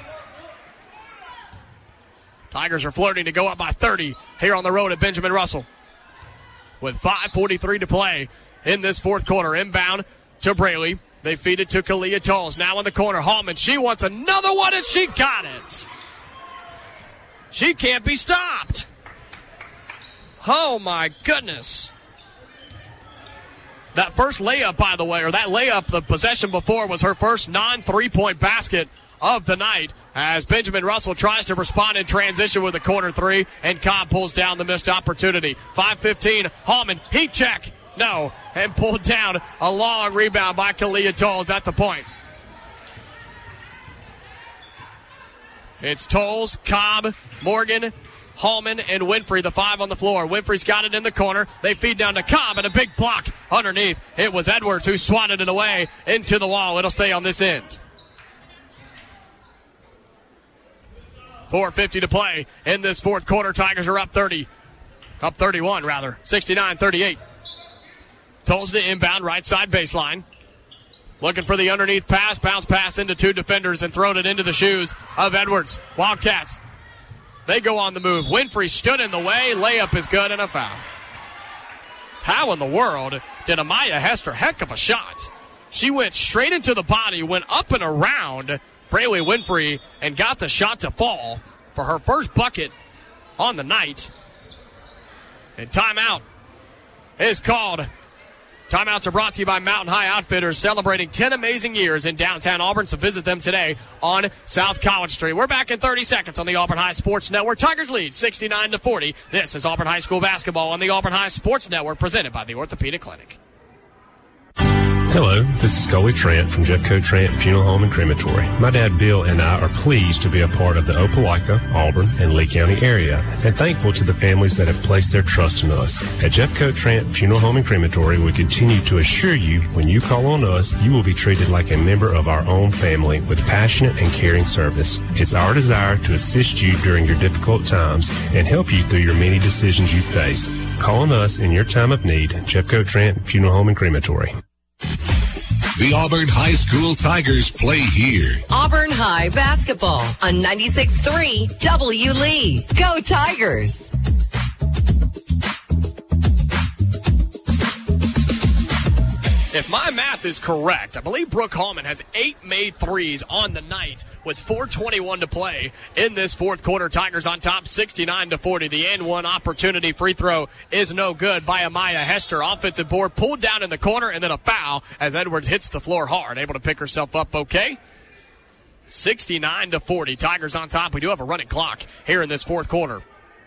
Tigers are flirting to go up by thirty here on the road at Benjamin Russell. With five forty-three to play in this fourth quarter. Inbound to Braley. They feed it to Kalia Tolles. Now in the corner, Hallman. She wants another one, and she got it. She can't be stopped. Oh, my goodness. That first layup, by the way, or that layup, the possession before, was her first non-three-point basket of the night, as Benjamin Russell tries to respond in transition with a corner three, and Cobb pulls down the missed opportunity. five fifteen, Hallman, heat check. No, and pulled down. A long rebound by Kalia Tolles at the point. It's Tolles, Cobb, Morgan, Hallman, and Winfrey, the five on the floor. Winfrey's got it in the corner. They feed down to Cobb, and a big block underneath. It was Edwards who swatted it away into the wall. It'll stay on this end. four fifty to play in this fourth quarter. Tigers are up thirty. Up thirty-one, rather. sixty-nine thirty-eight. Tolles to inbound, right side baseline. Looking for the underneath pass. Bounce pass into two defenders and thrown it into the shoes of Edwards. Wildcats, they go on the move. Winfrey stood in the way. Layup is good and a foul. How in the world did Amaya Hester? Heck of a shot. She went straight into the body, went up and around Braley Winfrey, and got the shot to fall for her first bucket on the night. And timeout is called. Timeouts are brought to you by Mountain High Outfitters, celebrating ten amazing years in downtown Auburn, so visit them today on South College Street. We're back in thirty seconds on the Auburn High Sports Network. Tigers lead sixty-nine to forty. This is Auburn High School basketball on the Auburn High Sports Network, presented by the Orthopedic Clinic. Hello, this is Scully Trent from Jeffco Trent Funeral Home and Crematory. My dad Bill and I are pleased to be a part of the Opelika, Auburn, and Lee County area, and thankful to the families that have placed their trust in us. At Jeffco Trent Funeral Home and Crematory, we continue to assure you when you call on us, you will be treated like a member of our own family with passionate and caring service. It's our desire to assist you during your difficult times and help you through your many decisions you face. Call on us in your time of need. Jeffco Trent Funeral Home and Crematory. The Auburn High School Tigers play here. Auburn High basketball on ninety-six point three W Lee. Go Tigers! If my math is correct, I believe Brooke Hallman has eight made threes on the night with four twenty-one to play in this fourth quarter. Tigers on top sixty-nine to forty. The N one opportunity free throw is no good by Amaya Hester. Offensive board pulled down in the corner, and then a foul as Edwards hits the floor hard. Able to pick herself up okay. sixty-nine to forty. Tigers on top. We do have a running clock here in this fourth quarter.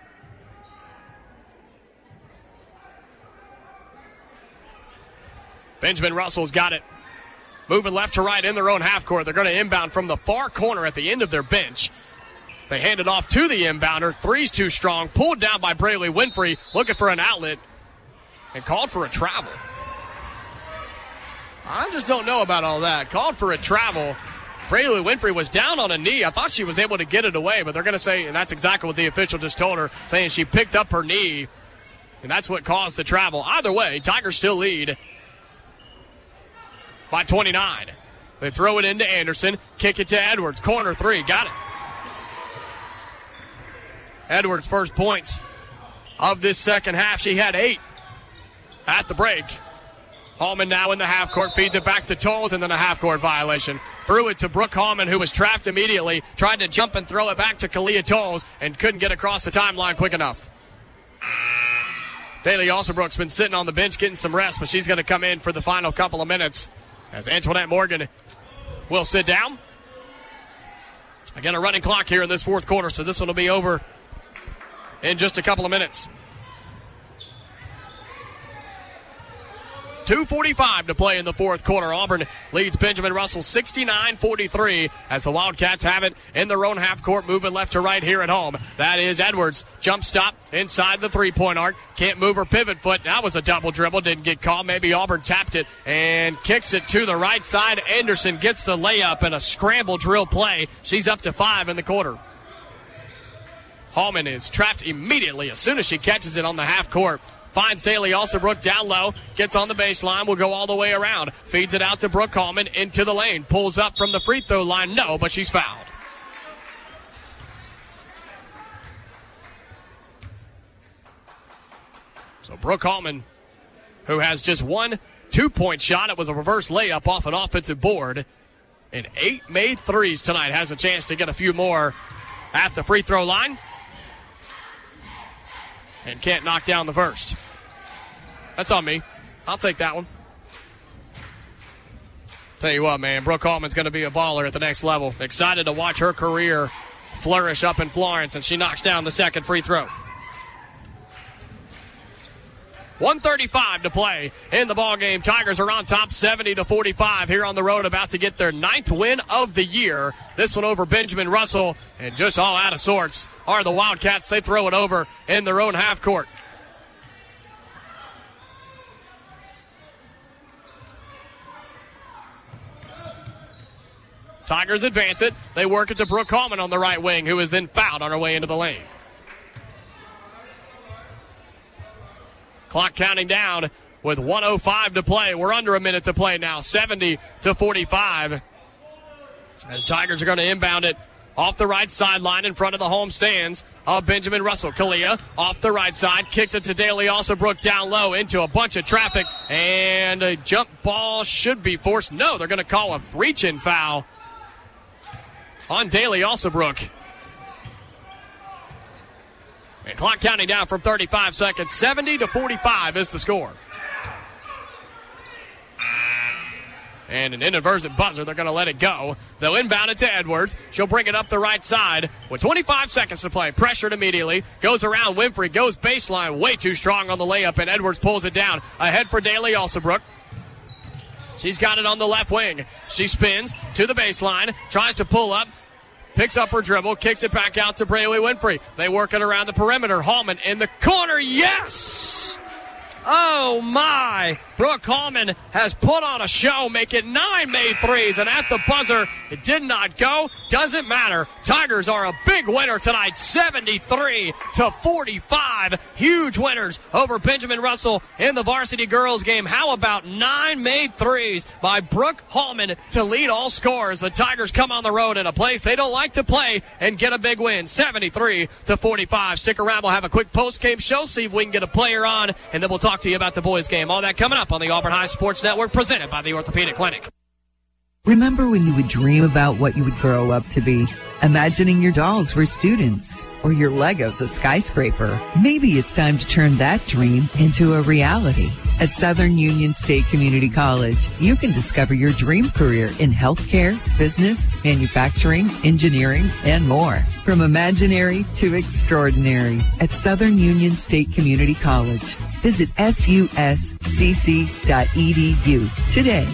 Benjamin Russell's got it. Moving left to right in their own half court. They're going to inbound from the far corner at the end of their bench. They hand it off to the inbounder. Three's too strong. Pulled down by Braley Winfrey. Looking for an outlet. And called for a travel. I just don't know about all that. Called for a travel. Braley Winfrey was down on a knee. I thought she was able to get it away, but they're going to say, and that's exactly what the official just told her, saying she picked up her knee, and that's what caused the travel. Either way, Tigers still lead by twenty-nine. They throw it into Anderson. Kick it to Edwards. Corner three. Got it. Edwards' first points of this second half. She had eight at the break. Hallman now in the half court, feeds it back to Tolles, and then a half court violation. Threw it to Brooke Hallman, who was trapped immediately, tried to jump and throw it back to Kalia Tolles, and couldn't get across the timeline quick enough. Daly Alsabrook's been sitting on the bench getting some rest, but she's going to come in for the final couple of minutes as Antoinette Morgan will sit down. Again, a running clock here in this fourth quarter, so this one will be over in just a couple of minutes. two forty-five to play in the fourth quarter. Auburn leads Benjamin Russell sixty-nine forty-three as the Wildcats have it in their own half court, moving left to right here at home. That is Edwards. Jump stop inside the three-point arc. Can't move her pivot foot. That was a double dribble. Didn't get called. Maybe Auburn tapped it and kicks it to the right side. Anderson gets the layup in a scramble drill play. She's up to five in the quarter. Hallman is trapped immediately as soon as she catches it on the half court. Finds Daly Alsabrook down low, gets on the baseline, will go all the way around. Feeds it out to Brooke Hallman into the lane. Pulls up from the free throw line. No, but she's fouled. So Brooke Hallman, who has just one two-point shot. It was a reverse layup off an offensive board. And eight made threes tonight. Has a chance to get a few more at the free throw line. And can't knock down the first. That's on me. I'll take that one. Tell you what, man, Brooke Hallman's going to be a baller at the next level. Excited to watch her career flourish up in Florence, and she knocks down the second free throw. one thirty-five to play in the ballgame. Tigers are on top seventy to forty-five here on the road, about to get their ninth win of the year. This one over Benjamin Russell, and just all out of sorts are the Wildcats. They throw it over in their own half court. Tigers advance it. They work it to Brooke Hallman on the right wing, who is then fouled on her way into the lane. Clock counting down with one oh five to play. We're under a minute to play now, seventy to forty-five. As Tigers are going to inbound it off the right sideline in front of the home stands of Benjamin Russell. Kalia off the right side, kicks it to Daly Alsabrook down low into a bunch of traffic, and a jump ball should be forced. No, they're going to call a reach-in foul on Daly Alsabrook. And clock counting down from thirty-five seconds. seventy to forty-five is the score. And an inadvertent buzzer. They're going to let it go. They'll inbound it to Edwards. She'll bring it up the right side with twenty-five seconds to play. Pressured immediately. Goes around Winfrey. Goes baseline. Way too strong on the layup. And Edwards pulls it down. Ahead for Daly Alsabrook. She's got it on the left wing. She spins to the baseline. Tries to pull up. Picks up her dribble. Kicks it back out to Brayley Winfrey. They work it around the perimeter. Hallman in the corner. Yes! Oh, my. Brooke Hallman has put on a show, making nine made threes, and at the buzzer, it did not go. Doesn't matter. Tigers are a big winner tonight, seventy-three to forty-five. Huge winners over Benjamin Russell in the varsity girls game. How about nine made threes by Brooke Hallman to lead all scorers? The Tigers come on the road in a place they don't like to play and get a big win, seventy-three to forty-five. Stick around. We'll have a quick post-game show, see if we can get a player on, and then we'll talk to you about the boys game. All that coming up on the Auburn High Sports Network, presented by the Orthopedic Clinic. Remember when you would dream about what you would grow up to be? Imagining your dolls were students or your Legos a skyscraper. Maybe it's time to turn that dream into a reality. At Southern Union State Community College, you can discover your dream career in healthcare, business, manufacturing, engineering, and more. From imaginary to extraordinary at Southern Union State Community College. Visit S U S C C dot E D U today.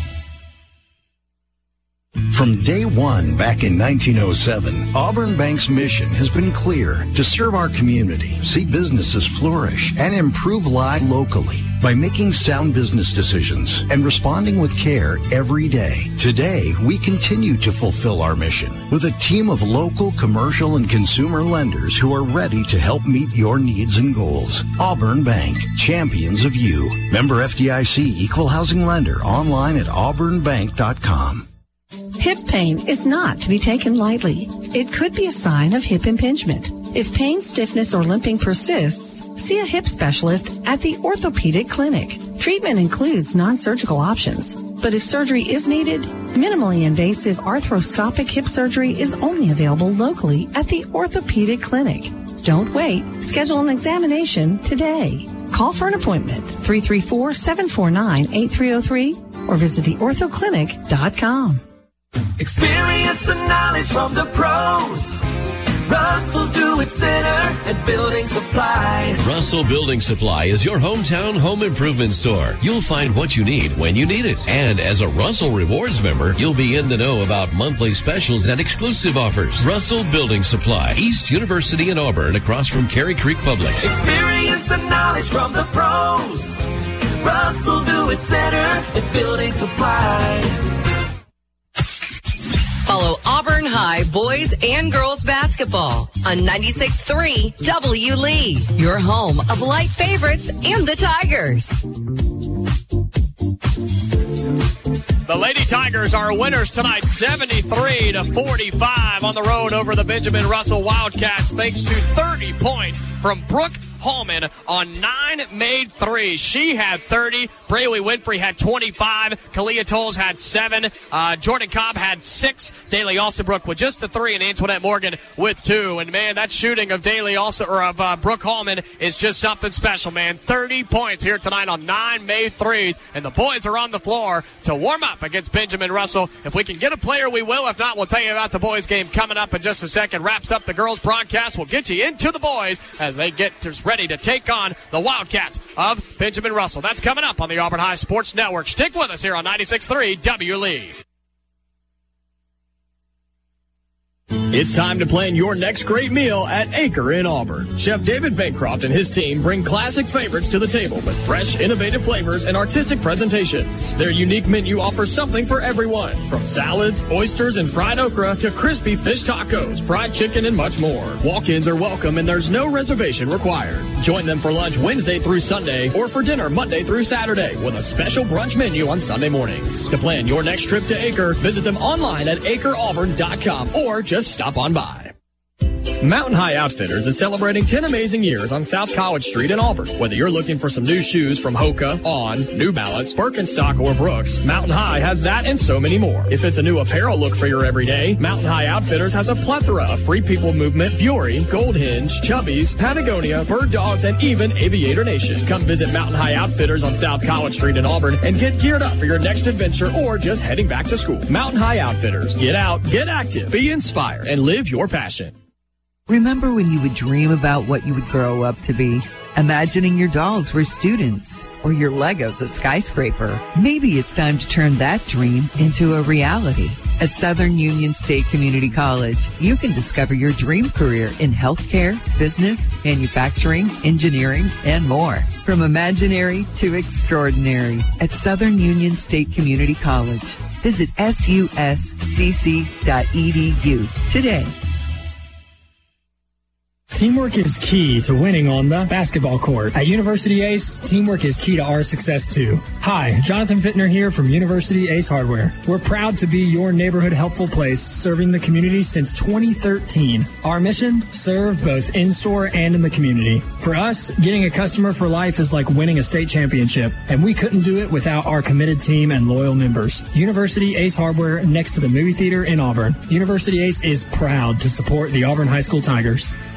From day one back in nineteen oh seven, Auburn Bank's mission has been clear: to serve our community, see businesses flourish, and improve lives locally by making sound business decisions and responding with care every day. Today, we continue to fulfill our mission with a team of local, commercial, and consumer lenders who are ready to help meet your needs and goals. Auburn Bank, champions of you. Member F D I C, Equal Housing Lender, online at auburn bank dot com. Hip pain is not to be taken lightly. It could be a sign of hip impingement. If pain, stiffness, or limping persists, see a hip specialist at the Orthopedic Clinic. Treatment includes non-surgical options, but if surgery is needed, minimally invasive arthroscopic hip surgery is only available locally at the Orthopedic Clinic. Don't wait. Schedule an examination today. Call for an appointment, three three four, seven four nine, eight three zero three, or visit the ortho clinic dot com. Experience and knowledge from the pros. Russell Do-It Center and Building Supply. Russell Building Supply is your hometown home improvement store. You'll find what you need when you need it. And as a Russell Rewards member, you'll be in the know about monthly specials and exclusive offers. Russell Building Supply, East University in Auburn, across from Cary Creek Publix. Experience and knowledge from the pros. Russell Do-It Center and Building Supply. Follow Auburn High boys and girls basketball on ninety-six point three W Lee, your home of light favorites and the Tigers. The Lady Tigers are winners tonight, seventy-three to forty-five on the road over the Benjamin Russell Wildcats, thanks to thirty points from Brooke Hallman on nine made threes. She had thirty. Brayley Winfrey had twenty-five. Kalia Tolles had seven. Uh, Jordan Cobb had six. Daly Alstonbrook with just the three, and Antoinette Morgan with two. And man, that shooting of Daly also or of uh, Brooke Hallman is just something special, man. thirty points here tonight on nine made threes, and the boys are on the floor to warm up against Benjamin Russell. If we can get a player, we will. If not, we'll tell you about the boys game coming up in just a second. Wraps up the girls broadcast. We'll get you into the boys as they get to ready to take on the Wildcats of Benjamin Russell. That's coming up on the Auburn High Sports Network. Stick with us here on ninety-six point three W Lee. It's time to plan your next great meal at Acre in Auburn. Chef David Bancroft and his team bring classic favorites to the table with fresh, innovative flavors and artistic presentations. Their unique menu offers something for everyone, from salads, oysters, and fried okra to crispy fish tacos, fried chicken, and much more. Walk-ins are welcome and there's no reservation required. Join them for lunch Wednesday through Sunday or for dinner Monday through Saturday with a special brunch menu on Sunday mornings. To plan your next trip to Acre, visit them online at acre auburn dot com or just stop on by. Mountain High Outfitters is celebrating ten amazing years on South College Street in Auburn. Whether you're looking for some new shoes from Hoka, On, New Balance, Birkenstock, or Brooks, Mountain High has that and so many more. If it's a new apparel look for your everyday, Mountain High Outfitters has a plethora of Free People Movement, Fury, Gold Hinge, Chubbies, Patagonia, Bird Dogs, and even Aviator Nation. Come visit Mountain High Outfitters on South College Street in Auburn and get geared up for your next adventure or just heading back to school. Mountain High Outfitters. Get out, get active, be inspired, and live your passion. Remember when you would dream about what you would grow up to be? Imagining your dolls were students or your Legos a skyscraper. Maybe it's time to turn that dream into a reality. At Southern Union State Community College, you can discover your dream career in healthcare, business, manufacturing, engineering, and more. From imaginary to extraordinary at Southern Union State Community College. Visit S U S C C dot E D U today. Teamwork is key to winning on the basketball court. At University Ace, teamwork is key to our success too. Hi, Jonathan Fittner here from University Ace Hardware. We're proud to be your neighborhood helpful place, serving the community since twenty thirteen. Our mission? Serve both in-store and in the community. For us, getting a customer for life is like winning a state championship, and we couldn't do it without our committed team and loyal members. University Ace Hardware, next to the movie theater in Auburn. University Ace is proud to support the Auburn High School Tigers.